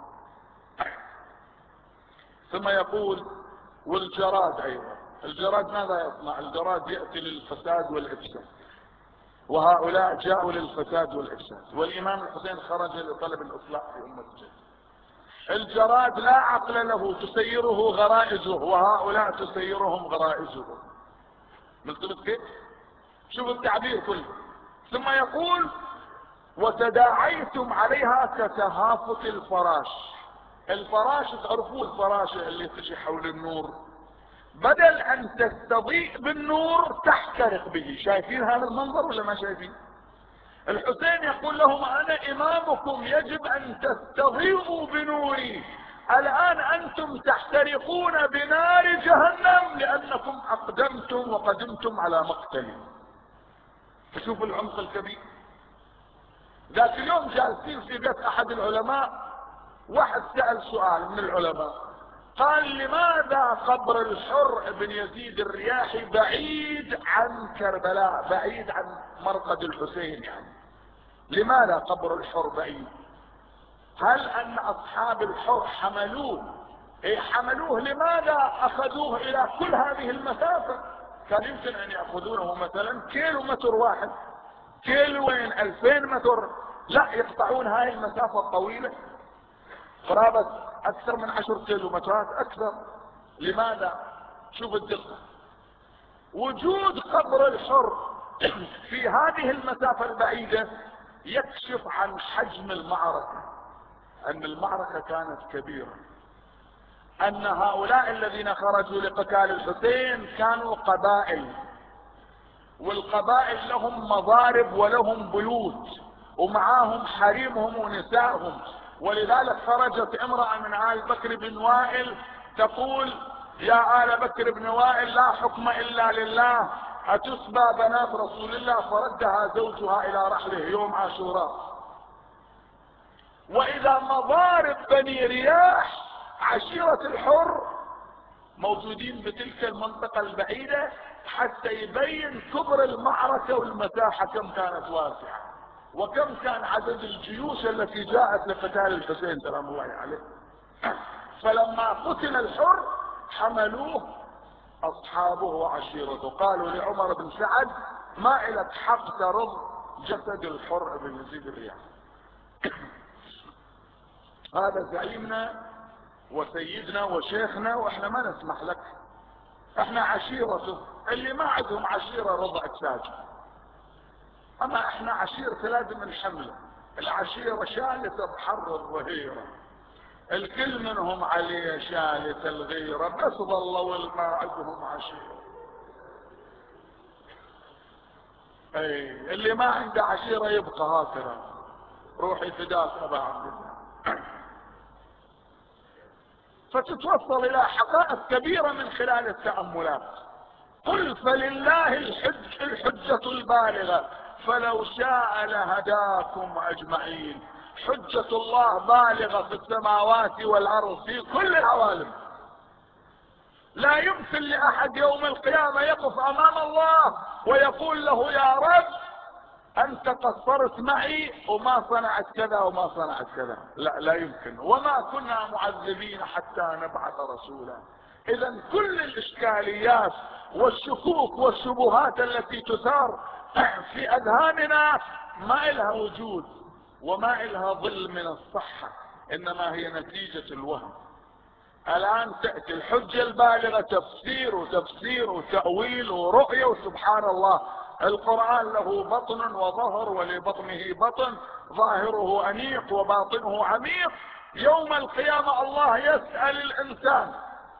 ثم يقول والجراد ايضا، الجراد ماذا يصنع؟ الجراد يأتي للفساد والافساد، وهؤلاء جاءوا للفساد والافساد، والامام الحسين خرج لطلب الاصلاح في امة الجنة. الجراد لا عقل له، تسيره غرائزه، وهؤلاء تسيرهم غرائزه. ملتبط كيف؟ شوف التعبير كله. ثم يقول وتداعيتم عليها كتهافت الفراش. الفراش تعرفون الفراشة اللي تجي حول النور، بدل ان تستضيء بالنور تحترق به. شايفين هذا المنظر ولا ما شايفين؟ الحسين يقول لهم انا امامكم، يجب ان تستضيئوا بنوري، الان انتم تحترقون بنار جهنم لانكم اقدمتم وقدمتم على مقتلي. فشوفوا العمق الكبير. ذاك اليوم جالسين في بيت احد العلماء، واحد سأل سؤال من العلماء، قال لماذا قبر الحر بن يزيد الرياحي بعيد عن كربلاء، بعيد عن مرقد الحسين؟ يعني لماذا قبر الحر بعيد؟ هل ان اصحاب الحر حملوه لماذا اخذوه الى كل هذه المسافة؟ كان يمكن ان يأخذونه مثلا كيلو متر واحد، كيلوين، 2000 متر، لا يقطعون هاي المسافة الطويلة قرابة اكثر من 10 كيلومترات اكثر. لماذا؟ شوف الدقة. وجود قبر الحر في هذه المسافة البعيدة يكشف عن حجم المعركة، ان المعركة كانت كبيرة، ان هؤلاء الذين خرجوا لقتال الحسين كانوا قبائل، والقبائل لهم مضارب ولهم بيوت ومعاهم حريمهم ونسائهم. ولذلك خرجت امرأة من آل بكر بن وائل تقول يا آل بكر بن وائل لا حكم الا لله، اتسبى بنات رسول الله؟ فردها زوجها الى رحله يوم عاشوراء. واذا مضارب بني رياح عشيرة الحر موجودين بتلك المنطقة البعيدة حتى يبين كبر المعركة والمساحة كم كانت واسعة، وكم كان عدد الجيوش التي جاءت لقتال الحسين سلام الله عليه. فلما قتل الحر حملوه اصحابه وعشيرته، قالوا لعمر بن سعد ما إلك حق ترد جسد الحر بن يزيد الرياحي. هذا زعيمنا وسيدنا وشيخنا، واحنا ما نسمح لك، احنا عشيرته. اللي ما عندهم عشيرة رضع ساجد، اما احنا عشيرة لازم نحمله. العشيرة شالة بحر الظهيرة، الكل منهم عليه شالة الغيرة، بس ظلوا الما عندهم عشيرة. اللي ما عنده عشيرة يبقى هكذا، روحي فداك ابا عبد الله. فتتوصل الى حقائق كبيرة من خلال التأملات. قل فلله الحجة البالغة فلو شاء لهداكم اجمعين. حجة الله بالغة في السماوات والارض في كل العوالم. لا يمكن لاحد يوم القيامة يقف امام الله ويقول له يا رب انت قصرت معي وما صنعت كذا وما صنعت كذا، لا يمكن. وما كنا معذبين حتى نبعث رسولا. اذا كل الاشكاليات والشكوك والشبهات التي تثار في اذهاننا ما إلها وجود وما إلها ظل من الصحة، انما هي نتيجة الوهم. الان تأتي الحجة البالغة تفسير وتفسير وتأويل ورؤية، وسبحان الله القرآن له بطن وظهر، ولبطنه بطن، ظاهره أنيق وباطنه عميق. يوم القيامة الله يسأل الإنسان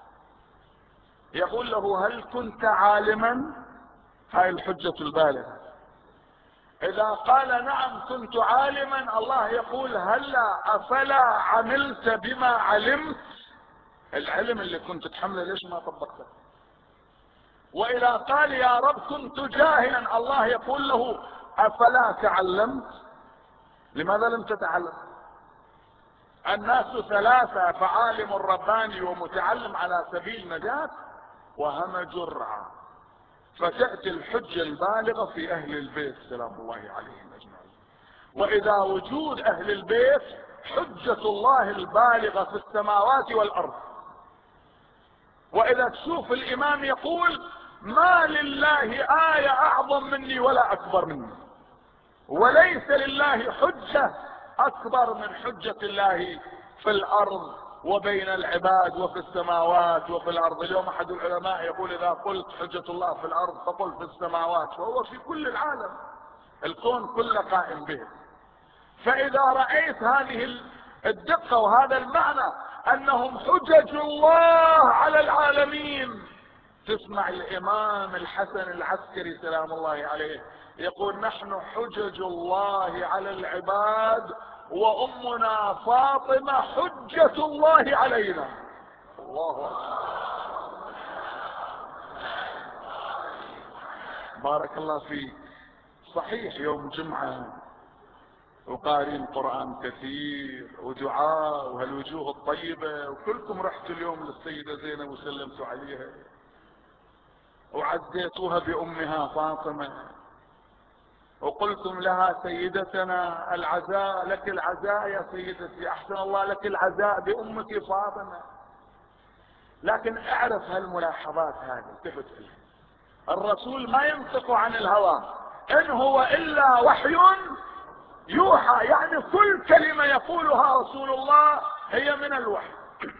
يقول له هل كنت عالما؟ هاي الحجة البالغة. إذا قال نعم كنت عالما، الله يقول هلا أفلا عملت بما علمت؟ العلم اللي كنت تحمله ليش ما طبقته؟ وإذا قال يا رب كنت جاهلا، الله يقول له أفلا تعلمت؟ لماذا لم تتعلم؟ الناس ثلاثة، فعالم رباني ومتعلم على سبيل نجاة وهمج الرعى. فتأتي الحجة البالغة في أهل البيت سلام الله عليهم أجمعين. وإذا وجود أهل البيت حجة الله البالغة في السماوات والأرض. وإذا تشوف الإمام يقول ما لله آية أعظم مني ولا أكبر مني، وليس لله حجة أكبر من حجة الله في الأرض وبين العباد وفي السماوات وفي الأرض. اليوم أحد العلماء يقول إذا قلت حجة الله في الأرض فقل في السماوات، فهو في كل العالم، الكون كله قائم به. فإذا رأيت هذه الدقة وهذا المعنى أنهم حجج الله على العالمين، تسمع الامام الحسن العسكري سلام الله عليه يقول نحن حجج الله على العباد وامنا فاطمة حجة الله علينا. الله أكبر. بارك الله فيك. صحيح يوم جمعة وقارين قرآن كثير ودعاء وهالوجوه الطيبة، وكلكم رحتوا اليوم للسيدة زينب وسلمتوا عليها وعزيتوها بأمها فاطمة وقلتم لها سيدتنا العزاء لك العزاء يا سيدتي، أحسن الله لك العزاء بأمك فاطمة. لكن اعرف هالملاحظات هذه التفت إليها. الرسول ما ينطق عن الهوى، إن هو إلا وحي يوحى، يعني كل كلمة يقولها رسول الله هي من الوحي،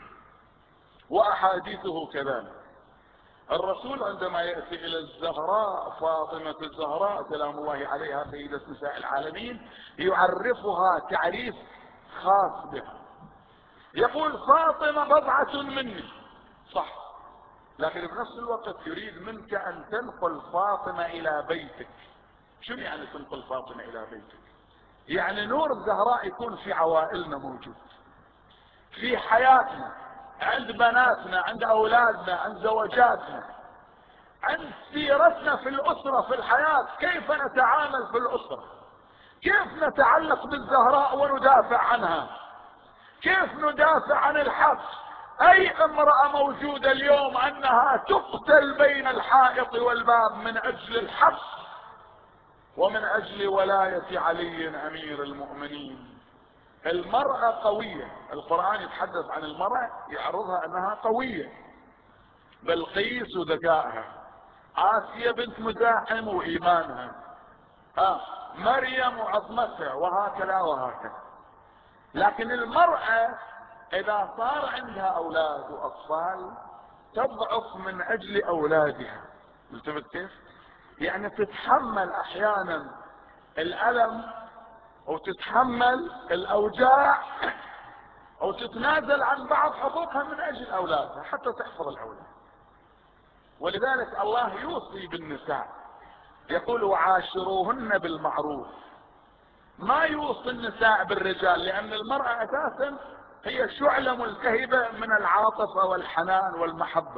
وأحاديثه كذلك. الرسول عندما يأتي إلى الزهراء فاطمة الزهراء سلام الله عليها سيدة نساء العالمين يعرفها تعريف خاص بها، يقول فاطمة بضعة مني، صح، لكن بنفس الوقت يريد منك أن تنقل فاطمة إلى بيتك. شو يعني تنقل فاطمة إلى بيتك؟ يعني نور الزهراء يكون في عوائلنا موجود، في حياتنا، عند بناتنا، عند أولادنا، عند زوجاتنا، عند سيرتنا في الأسرة، في الحياة، كيف نتعامل في الأسرة، كيف نتعلق بالزهراء وندافع عنها، كيف ندافع عن الحق. أي امرأة موجودة اليوم أنها تقتل بين الحائط والباب من أجل الحق ومن أجل ولاية علي أمير المؤمنين. المرأة قوية، القرآن يتحدث عن المرأة يعرضها أنها قوية، بلقيس وذكائها، آسيا بنت مزاحم وإيمانها، مريم وعظمتها، وهكذا وهكذا. لكن المرأة إذا صار عندها أولاد وأطفال تضعف من أجل أولادها. التفت كيف؟ يعني تتحمل أحيانا الألم وتتحمل الأوجاع أو تتنازل عن بعض حقوقها من أجل أولادها حتى تحفظ الأولاد. ولذلك الله يوصي بالنساء، يقول وعاشروهن بالمعروف، ما يوصي النساء بالرجال، لأن المرأة أساسا هي شعلة ملتهبة من العاطفة والحنان والمحبة.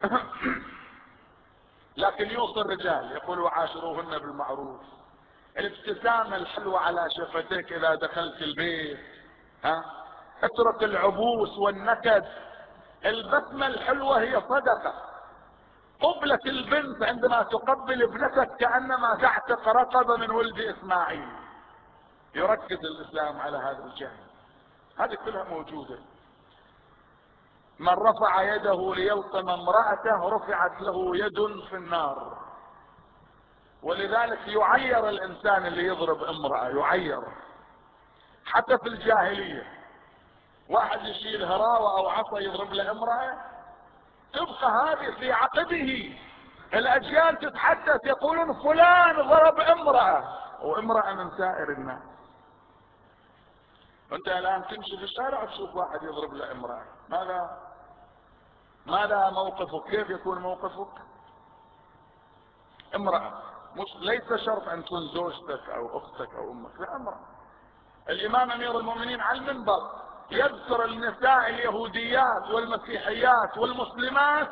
لكن يوصي الرجال، يقول وعاشروهن بالمعروف، الابتسامة الحلوة على شفتيك إذا دخلت البيت، اترك العبوس والنكد. البسمة الحلوة هي صدقة. قبلة البنت عندما تقبل ابنتك كأنما تعتق رقبة من ولد إسماعيل. يركز الإسلام على هذا الجانب، هذه كلها موجودة. من رفع يده ليلطم امرأته رفعت له يد في النار. ولذلك يعير الإنسان اللي يضرب امرأة، يعير. حتى في الجاهلية واحد يشيل هراوة أو عصا يضرب له امرأة، تبقى هذه في عقبه، الأجيال تتحدث يقولون فلان ضرب امرأة، وامرأة من سائر الناس. انت الآن تمشي في الشارع تشوف واحد يضرب له امرأة، ماذا موقفك؟ كيف يكون موقفك؟ امرأة، مش ليس شرط ان تكون زوجتك او اختك او امك، لا، امرأة. الامام امير المؤمنين على المنبر يذكر النساء اليهوديات والمسيحيات والمسلمات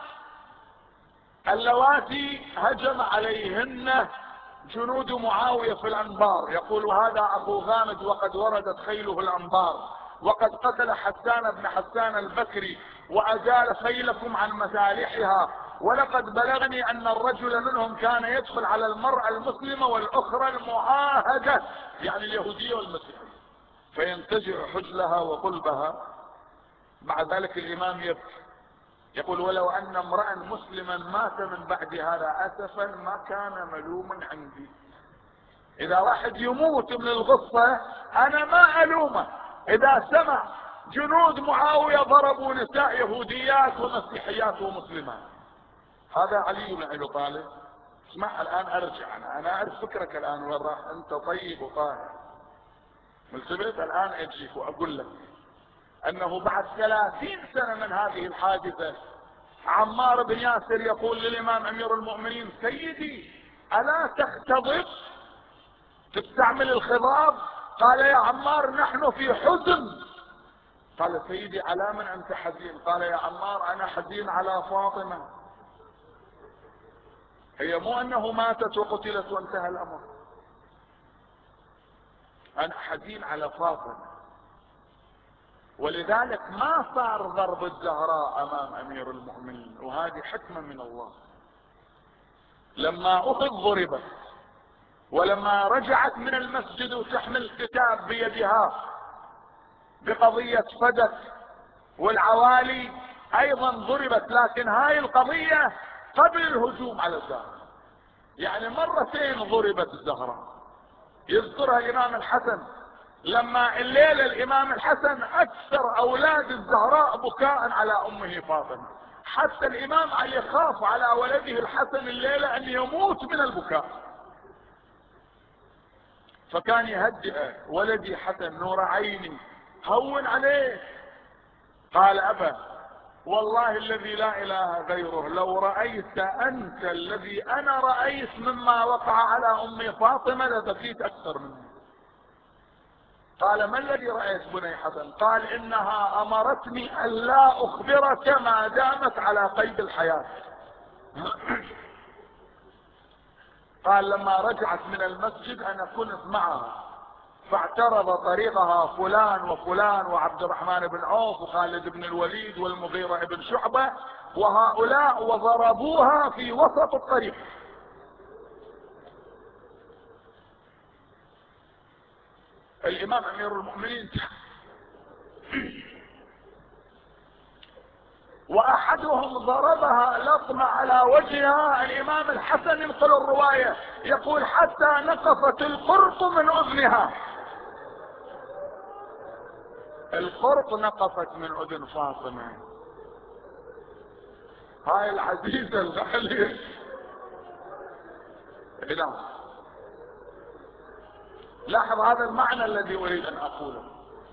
اللواتي هجم عليهن جنود معاوية في الانبار، يقول هذا ابو غامد وقد وردت خيله الانبار، وقد قتل حسان بن حسان البكري وازال خيلكم عن مسالحها، ولقد بلغني ان الرجل منهم كان يدخل على المرأة المسلمة والاخرى المعاهدة، يعني اليهودية والمسيحية، فينتزع حجلها وقلبها. مع ذلك الامام يبكي، يقول ولو ان امرأ مسلما مات من بعد هذا اسفا ما كان ملوما عندي. اذا واحد يموت من الغصة انا ما الومه، اذا سمع جنود معاوية ضربوا نساء يهوديات ومسيحيات ومسلمات. هذا علي بن ابي طالب. اسمع الان ارجع، انا اعرف فكرك الان وين راح، انت طيب وطاهر. ملتفت الان اجيك واقول لك انه بعد 30 سنة من هذه الحادثة عمار بن ياسر يقول للامام امير المؤمنين: سيدي الا تختضب، تستعمل الخضاب؟ قال: يا عمار نحن في حزن. قال: سيدي على من انت حزين؟ قال: يا عمار انا حزين على فاطمة، هي مو انه ماتت وقتلت وانتهى الامر، انا حزين على فاطمة. ولذلك ما صار ضرب الزهراء امام امير المؤمنين، وهذه حكمة من الله. لما احد ضربت، ولما رجعت من المسجد وتحمل كتاب بيدها بقضية فدك، والعوالي ايضا ضربت، لكن هاي القضية قبل الهجوم على الزهراء، يعني مرتين ضربت الزهراء. يذكرها الامام الحسن لما الليلة الامام الحسن اكثر اولاد الزهراء بكاء على امه فاطمة، حتى الامام علي خاف على ولده الحسن الليلة ان يموت من البكاء، فكان يهدئ: ولدي حسن نور عيني، هون عليه. قال: أبا والله الذي لا اله غيره، لو رأيت انت الذي انا رأيت مما وقع على امي فاطمة لبكيت اكثر مني. قال: ما الذي رأيت بني حسن؟ قال: انها امرتني ان لا اخبرك ما دامت على قيد الحياة. قال: لما رجعت من المسجد انا كنت معها، فاعترض طريقها فلان وفلان وعبد الرحمن بن عوف وخالد بن الوليد والمغيرة بن شعبة وهؤلاء، وضربوها في وسط الطريق. الامام امير المؤمنين واحدهم ضربها لطمة على وجهها، الامام الحسن ينقل الرواية يقول: حتى نقفت القرط من اذنها. القرط نقفت من اذن فاطمة، هاي العزيزة الغالية. نعم، لاحظ هذا المعنى الذي اريد ان اقوله.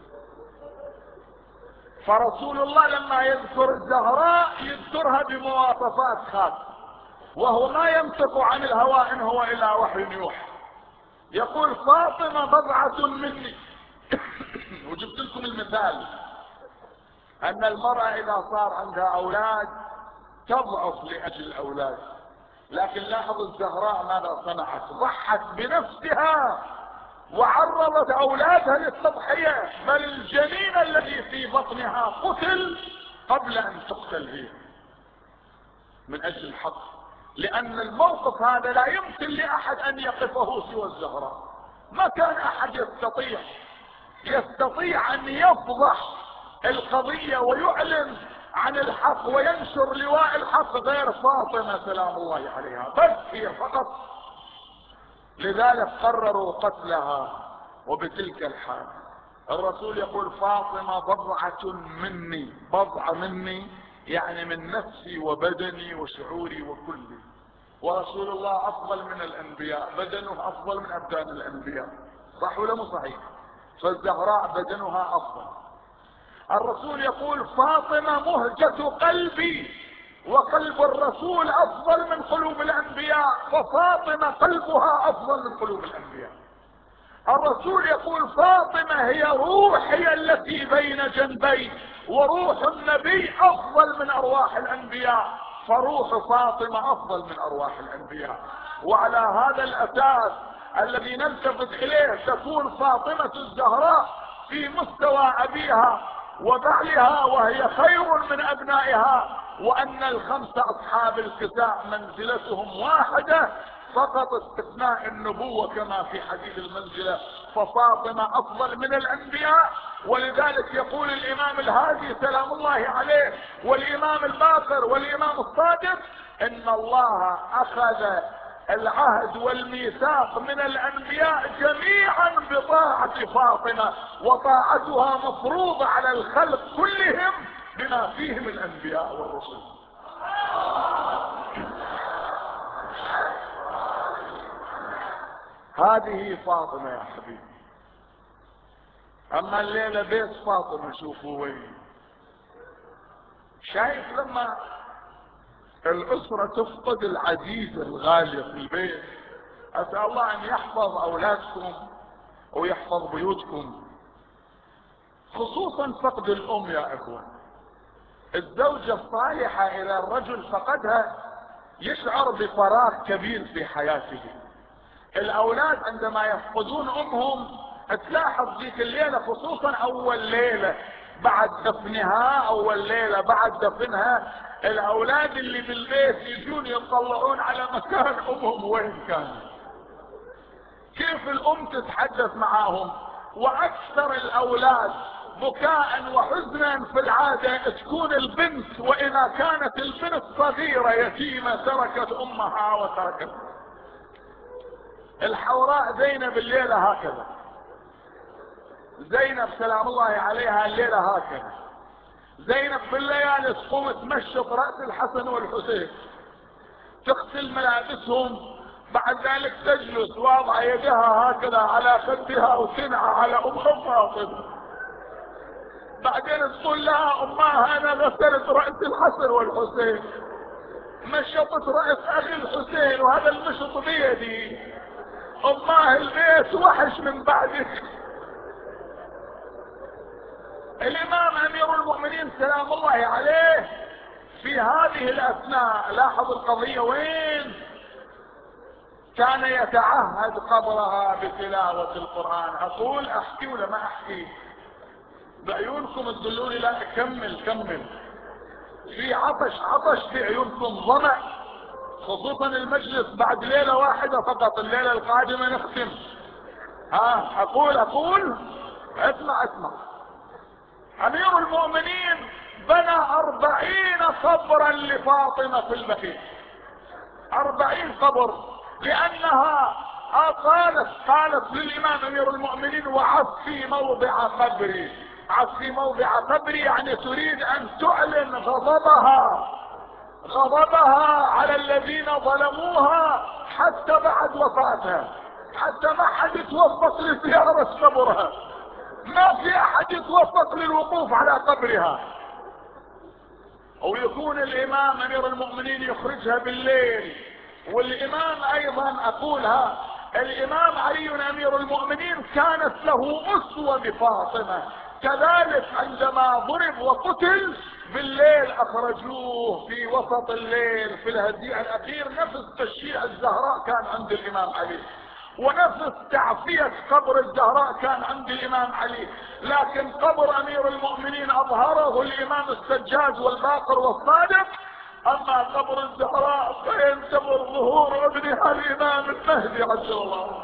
فرسول الله لما يذكر الزهراء يذكرها بمواصفات خاصة، وهو ما ينطق عن الهوى ان هو الا وحي يوحى. يقول: فاطمة بضعة مني. وجبت لكم المثال ان المرأة اذا صار عندها اولاد تضعف لاجل الاولاد، لكن لاحظ الزهراء ماذا صنعت؟ ضحت بنفسها وعرضت اولادها للتضحية، بل الجنين الذي في بطنها قتل قبل ان تقتل هي من اجل الحق، لان الموقف هذا لا يمكن لاحد ان يقفه سوى الزهراء. ما كان احد يستطيع ان يفضح القضية ويعلن عن الحق وينشر لواء الحق غير فاطمة سلام الله عليها، بس هي فقط. لذلك قرروا قتلها. وبتلك الحال الرسول يقول: فاطمة بضعة مني. بضعة مني يعني من نفسي وبدني وشعوري وكلي. ورسول الله افضل من الانبياء، بدنه افضل من ابدان الانبياء، صح ولا مو صحيح؟ فالزهراء بدنها افضل. الرسول يقول: فاطمة مهجة قلبي، وقلب الرسول افضل من قلوب الانبياء، ففاطمة قلبها افضل من قلوب الانبياء. الرسول يقول: فاطمة هي روحي التي بين جنبي، وروح النبي افضل من ارواح الانبياء، فروح فاطمة افضل من ارواح الانبياء. وعلى هذا الاساس الذي نلتفت اليه تكون فاطمة الزهراء في مستوى ابيها وبعلها، وهي خير من ابنائها، وان الخمسة اصحاب الكساء منزلتهم واحدة فقط استثناء النبوة كما في حديث المنزلة، ففاطمة افضل من الانبياء. ولذلك يقول الامام الهادي سلام الله عليه والامام الباقر والامام الصادق: ان الله اخذ العهد والميثاق من الانبياء جميعا بطاعة فاطمة، وطاعتها مفروضة على الخلق كلهم بما فيهم الانبياء والرسل. هذه فاطمة يا حبيبي. اما الليلة بيت فاطمة شوفوا وين. شايف لما الأسرة تفقد العزيز الغالي في البيت. أسأل الله أن يحفظ أولادكم ويحفظ بيوتكم، خصوصا فقد الأم يا إخوة. الزوجة الصالحة إلى الرجل فقدها يشعر بفراغ كبير في حياته. الأولاد عندما يفقدون أمهم تلاحظ ذيك الليلة، خصوصا أول ليلة بعد دفنها، أول ليلة بعد دفنها، الأولاد اللي بالبيت يجون يطلعون على مكان أمهم وين كانت، كيف الأم تتحدث معاهم. وأكثر الأولاد بكاء وحزنا في العادة تكون البنت، وإذا كانت البنت صغيرة يتيمة تركت أمها وتركت. الحوراء زينب الليلة هكذا، زينب سلام الله عليها الليلة هكذا. زينب في الليالي تقوم تمشط رأس الحسن والحسين، تغسل ملابسهم، بعد ذلك تجلس واضعة يدها هكذا على خدها وتنعى على أم فاطمة. بعدين تقول لها أمها أنا غسلت رأس الحسن والحسين، مشطت رأس أخي الحسين وهذا المشط بيدي، أماه البيت وحش من بعدك. الإمام أمير المؤمنين سلام الله عليه في هذه الأثناء لاحظ القضية وين، كان يتعهد قبرها بتلاوة القرآن. أقول أحكي ولا ما أحكي؟ بعيونكم تدلوني لا كمل. في عطش في عيونكم، ظمأ، خصوصا المجلس بعد ليلة واحدة فقط، الليلة القادمة نختم. أقول اسمع. أمير المؤمنين بنى 40 قبرا لفاطمة في البقيع، 40 قبر، لأنها قالت للإمام أمير المؤمنين وعفي موضع قبري. عفي موضع قبري يعني تريد أن تعلن غضبها على الذين ظلموها حتى بعد وفاتها، حتى ما حد يتوفق لزيارة قبرها، ما في احد يتوفق للوقوف على قبرها. ويكون الامام امير المؤمنين يخرجها بالليل. والامام ايضا اقولها، الامام علي امير المؤمنين كانت له اسوة بفاطمة، كذلك عندما ضرب وقتل بالليل اخرجوه في وسط الليل في الهزيع الاخير. نفس تشييع الزهراء كان عند الامام علي، ونفس تعفية قبر الزهراء كان عند الامام علي، لكن قبر امير المؤمنين اظهره الامام السجاد والباقر والصادق، اما قبر الزهراء فينتظر ظهور ابنها الامام المهدي عجل الله.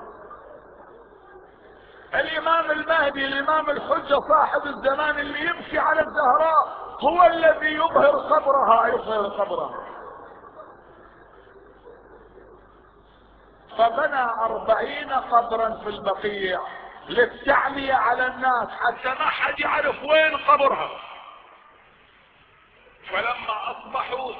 الامام المهدي الامام الحجة صاحب الزمان اللي يمشي على الزهراء هو الذي يظهر قبرها. فبنى 40 قبرا في البقيع للتعلية على الناس حتى ما حد يعرف وين قبرها. فلما اصبحوا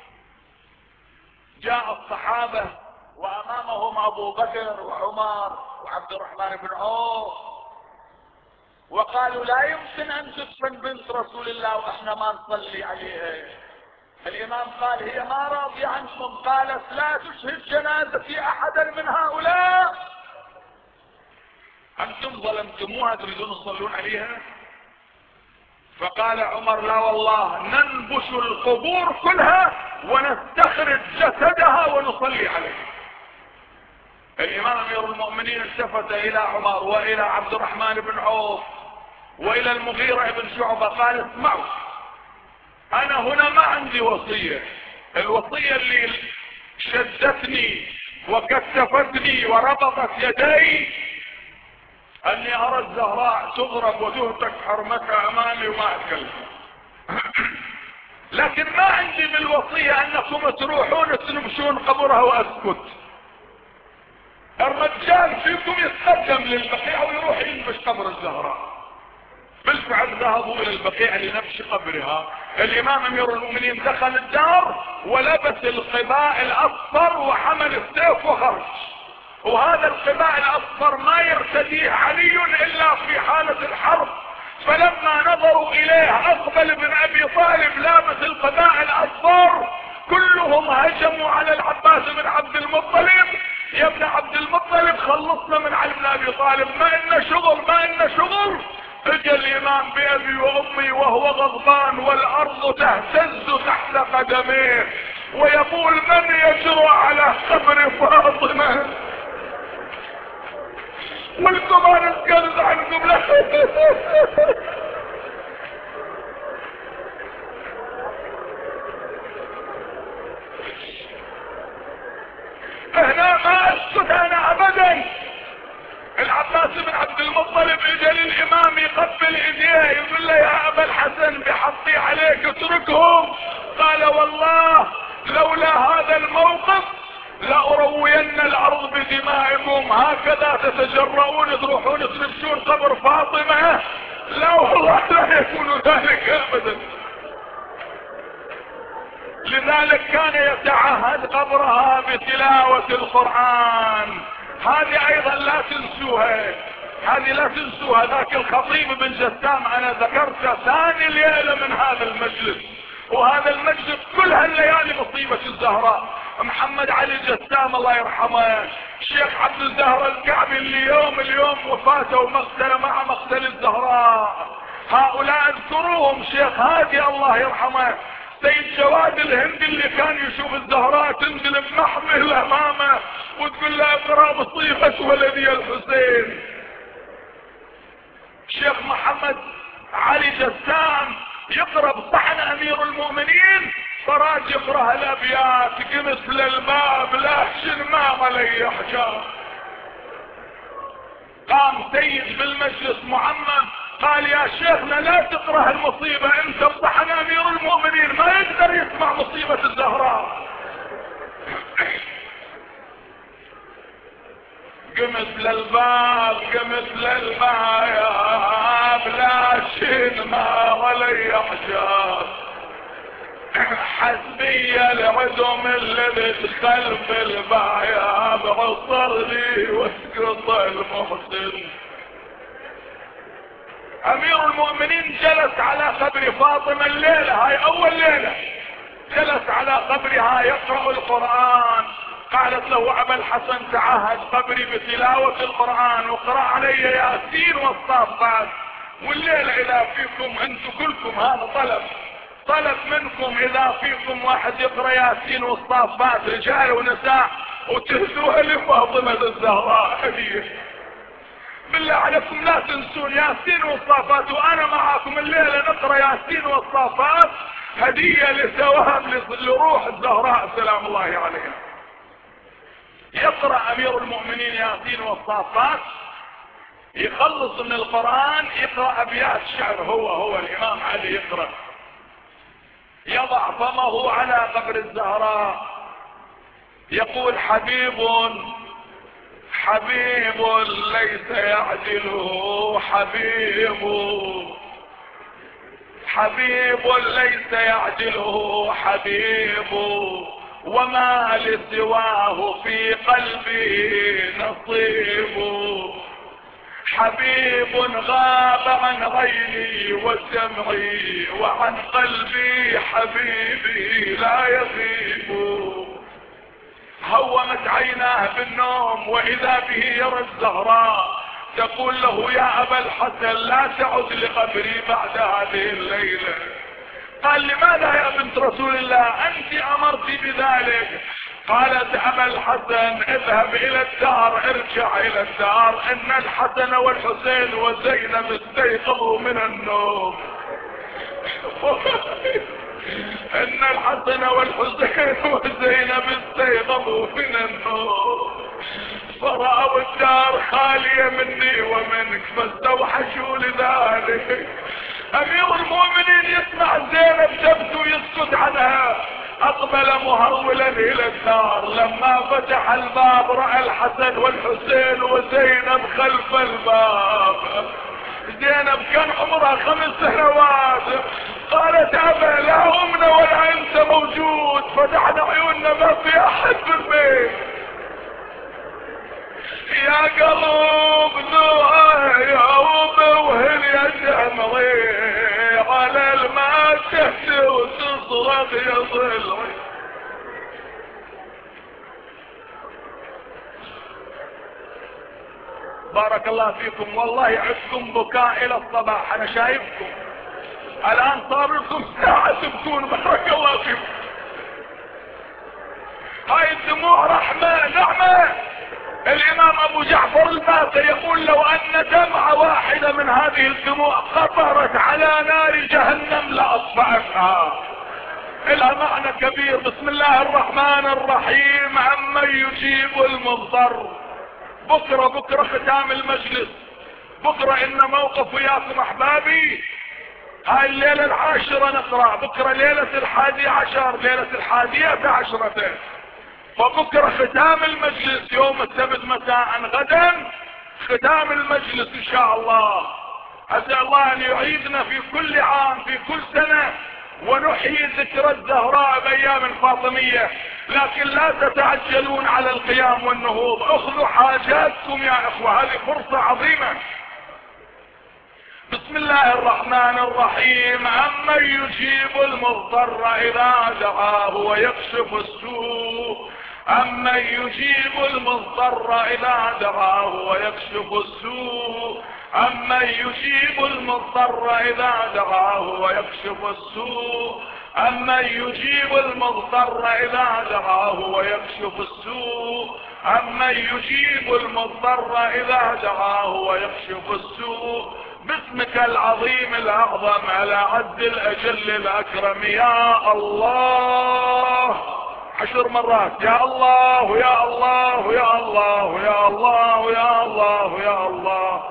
جاء الصحابة وامامهم ابو بكر وعمر وعبد الرحمن بن عوف، وقالوا لا يمكن ان تدفن بنت رسول الله واحنا ما نصلي عليها. الامام قال هي ما راضية عنكم، قالت لا تشهد جنازتي احدا من هؤلاء، انتم ظلمتموها تريدون تصلون عليها؟ فقال عمر لا والله ننبش القبور كلها ونستخرج جسدها ونصلي عليها. الامام امير المؤمنين التفت الى عمر والى عبد الرحمن بن عوف والى المغيرة بن شعبة قال اسمعوا، انا هنا ما عندي وصية، الوصية اللي شدتني وكتفتني وربطت يدي اني ارى الزهراء تضرب وتهتك حرمتها امامي وما اتكلم، لكن ما عندي بالوصية انكم تروحون تنبشون قبرها واسكت. الرجال فيكم يتقدم للبقيع ويروح ينبش قبر الزهراء. بالفعل ذهبوا الى البقيع لنبش قبرها. الامام امير المؤمنين دخل الدار ولبس القباء الاصفر وحمل السيف وخرج، وهذا القباء الاصفر ما يرتديه علي الا في حالة الحرب. فلما نظروا اليه اقبل بن ابي طالب لابس القباء الاصفر، كل خلصنا من علي بن ابي طالب، ما إلنا شغل. اجى الامام بابي وامي وهو غضبان والارض تهتز تحت قدميه ويقول من يجرؤ على قبر فاطمة؟ وانتم ما نتكلم عنكم لا. هنا ما اسكت انا ابدا. العباس بن عبد المطلب اجى للامام يقبل ايديه يقول له يا ابا الحسن بحطي عليك اتركهم. قال والله لولا هذا الموقف لأروين الارض بدمائكم، هكذا تتجرؤون تروحون تنبشون قبر فاطمة؟ لا والله لا يكون ذلك ابدا. لذلك كان يتعهد قبرها بتلاوة القرآن. هذه ايضا لا تنسوها. ذاك الخطيب بن جسام انا ذكرته ثاني ليلة من هذا المجلس، وهذا المجلس كل هالليالي مصيبة الزهراء. محمد علي جسام الله يرحمه، الشيخ عبد الزهراء الكعبي اليوم وفاته ومقتله مع مقتل الزهراء. هؤلاء اذكروهم. شيخ هادي الله يرحمه، سيد جواد الهندي اللي كان يشوف الزهراء تنزل بمحمل امامه وتقول له اقرا مصيبة ولدي الحسين. الشيخ محمد علي جسام يقرا بصحن امير المؤمنين، فراد يقرا الابيات كمثل الباب لا شنمام علي حجاب. قام سيد بالمجلس معمم قال يا شيخنا لا تقرأ المصيبة، انت بصحن امير المؤمنين ما يقدر يسمع مصيبة الزهراء. قمت للباب لا شنما ولي حجاب، حسبي العدم الذي دخل بالباب عصر لي واسقط المحسن. امير المؤمنين جلس على قبر فاطمة الليلة، هاي اول ليلة جلس على قبرها يقرأ القرآن. قالت له ابا الحسن تعهد قبري بتلاوة القرآن واقرأ علي ياسين والصافات، والليلة اذا فيكم انتم كلكم هذا طلب منكم اذا فيكم واحد يقرأ ياسين والصافات رجال ونساء وتهدوها لفاطمة الزهراء هدية. بالله عليكم لا تنسون ياسين والصافات، وانا معاكم الليلة نقرأ ياسين والصافات هدية لثواب لروح الزهراء سلام الله عليها. يقرأ امير المؤمنين ياسين والصافات، يخلص من القرآن يقرأ ابيات شعر. هو الامام علي يقرأ، يضع فمه على قبر الزهراء يقول حبيب ليس يعدله حبيب ليس يعدله حبيب، وما لسواه في قلبي نصيب. حبيب غاب عن عيني وسمعي وعن قلبي حبيبي لا يغيب. هومت عيناه بالنوم واذا به يرى الزهراء تقول له يا ابا الحسن لا تعد لقبري بعد هذه الليلة. قال لماذا يا بنت رسول الله انت امرتي بذلك؟ قالت ابا الحسن اذهب الى الدار، ارجع الى الدار، ان الحسن والحسين وزينب استيقظوا من النوم. ان الحسن والحسين وزينب استيقظوا من النوم فرأوا الدار خالية مني ومنك فاستوحشوا لذلك. امير المؤمنين يسمع زينب تبكي ويسكت عنها، اقبل مهرولا الى الدار. لما فتح الباب رأى الحسن والحسين وزينب خلف الباب. زينب كان عمرها 5 سنوات. قالت ابا لا امنا ولا انت موجود، فتحنا عيوننا ما في احد في البيت. يا قلب ذوها يوم وهل يا جمري على الماء تهدي وتصرخ يا ضلعي. بارك الله فيكم. والله عدتم بكاء الى الصباح، انا شايفكم الان صار لكم ساعة تبكون. بارك الله فيكم. هاي الدموع رحمة نعمة. الامام ابو جعفر الباقر يقول لو ان دمعة واحدة من هذه الدموع خطرت على نار جهنم لاطفأتها. لها معنى كبير. بسم الله الرحمن الرحيم. عمن يجيب المضطر. بكرة ختام المجلس. بكرة ان موقف وياكم احبابي. هاي الليلة 10 نقرأ، بكرة ليلة 11، ليلة 11. فبكرة ختام المجلس يوم السبت مساء، غدا ختام المجلس ان شاء الله. اسأل الله ان يعيدنا في كل عام في كل سنة ونحيي ذكرى الزهراء بايام الفاطمية. لكن لا تتعجلون على القيام والنهوض، اخذوا حاجاتكم يا اخوة، هذه فرصة عظيمة. بسم الله الرحمن الرحيم. عمن يجيب المضطر اذا دعاه ويكشف السوء. عمن يجيب المضطر اذا دعاه ويكشف السوء. عمن يجيب المضطر اذا دعاه ويكشف السوء. عمن يجيب المضطر اذا دعاه ويكشف السوء. عمن يجيب المضطر اذا دعاه ويكشف السوء. باسمك العظيم الاعظم على عز الاجل الاكرم يا الله. 10 مرات يا الله يا الله يا الله يا الله يا الله يا الله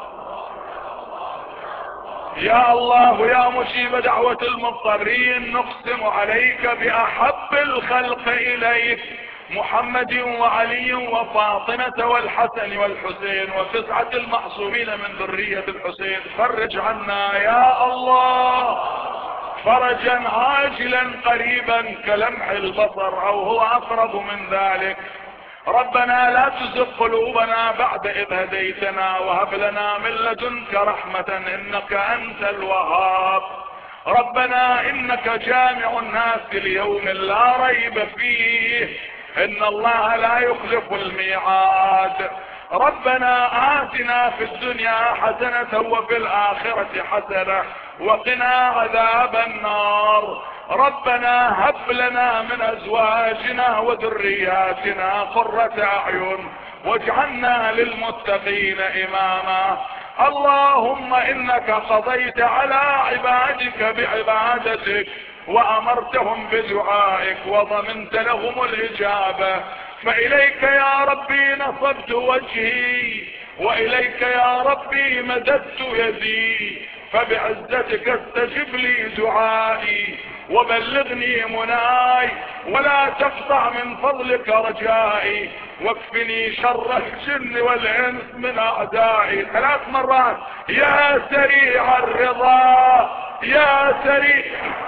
يا الله يا مجيب دعوة المضطرين. نقسم عليك باحب الخلق اليك محمد وعلي وفاطمة والحسن والحسين و9 المعصومين من ذرية الحسين. فرج عنا يا الله فرجا عاجلا قريبا كلمح البصر او هو اقرب من ذلك. ربنا لا تزغ قلوبنا بعد اذ هديتنا وهب لنا من لدنك رحمة انك انت الوهاب. ربنا انك جامع الناس ليوم لا ريب فيه ان الله لا يخلف الميعاد. ربنا آتنا في الدنيا حسنة وفي الآخرة حسنة وقنا عذاب النار. ربنا هب لنا من أزواجنا وذرياتنا قرة أعين واجعلنا للمتقين إماما. اللهم إنك قضيت على عبادك بعبادتك وأمرتهم بدعائك وضمنت لهم الإجابة. فإليك يا ربي نصبت وجهي وإليك يا ربي مددت يدي. فبعزتك استجب لي دعائي وبلغني مناي ولا تقطع من فضلك رجائي واكفني شر الجن والانس من اعدائي. 3 مرات يا سريع الرضا يا سريع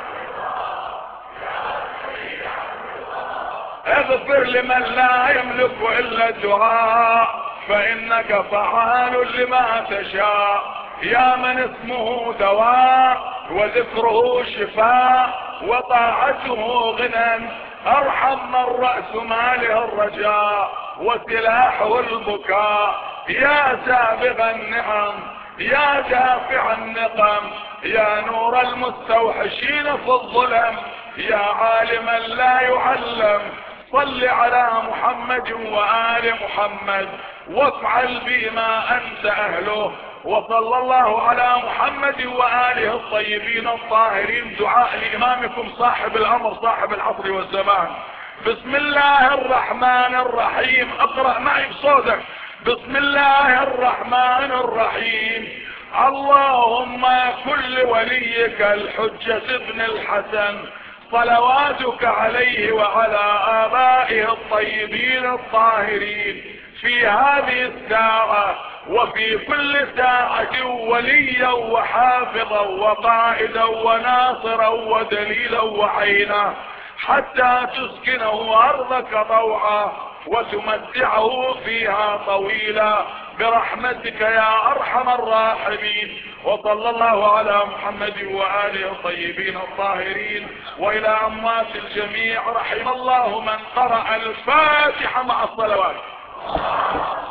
اغفر لمن لا يملك الا الدعاء فانك فعال لما تشاء. يا من اسمه دواء وذكره شفاء وطاعته غنى. ارحم من رأس ماله الرجاء وسلاحه البكاء. يا سابغ النعم يا دافع النقم يا نور المستوحشين في الظلم يا عالما لا يعلم. صل على محمد وآل محمد وافعل بما انت اهله. وصلى الله على محمد وآله الطيبين الطاهرين. دعاء لإمامكم صاحب الأمر صاحب العصر والزمان. بسم الله الرحمن الرحيم. اقرأ معي بصوتك. بسم الله الرحمن الرحيم. اللهم كل وليك الحجة ابن الحسن صلواتك عليه وعلى آبائه الطيبين الطاهرين في هذه الساعة وفي كل ساعة وليا وحافظا وقائدا وناصرا ودليلا وعينا حتى تسكنه ارضك طوعا وتمتعه فيها طويلا برحمتك يا ارحم الراحمين. وصلى الله على محمد وآله الطيبين الطاهرين. والى اموات الجميع رحم الله من قرأ الفاتحة مع الصلوات.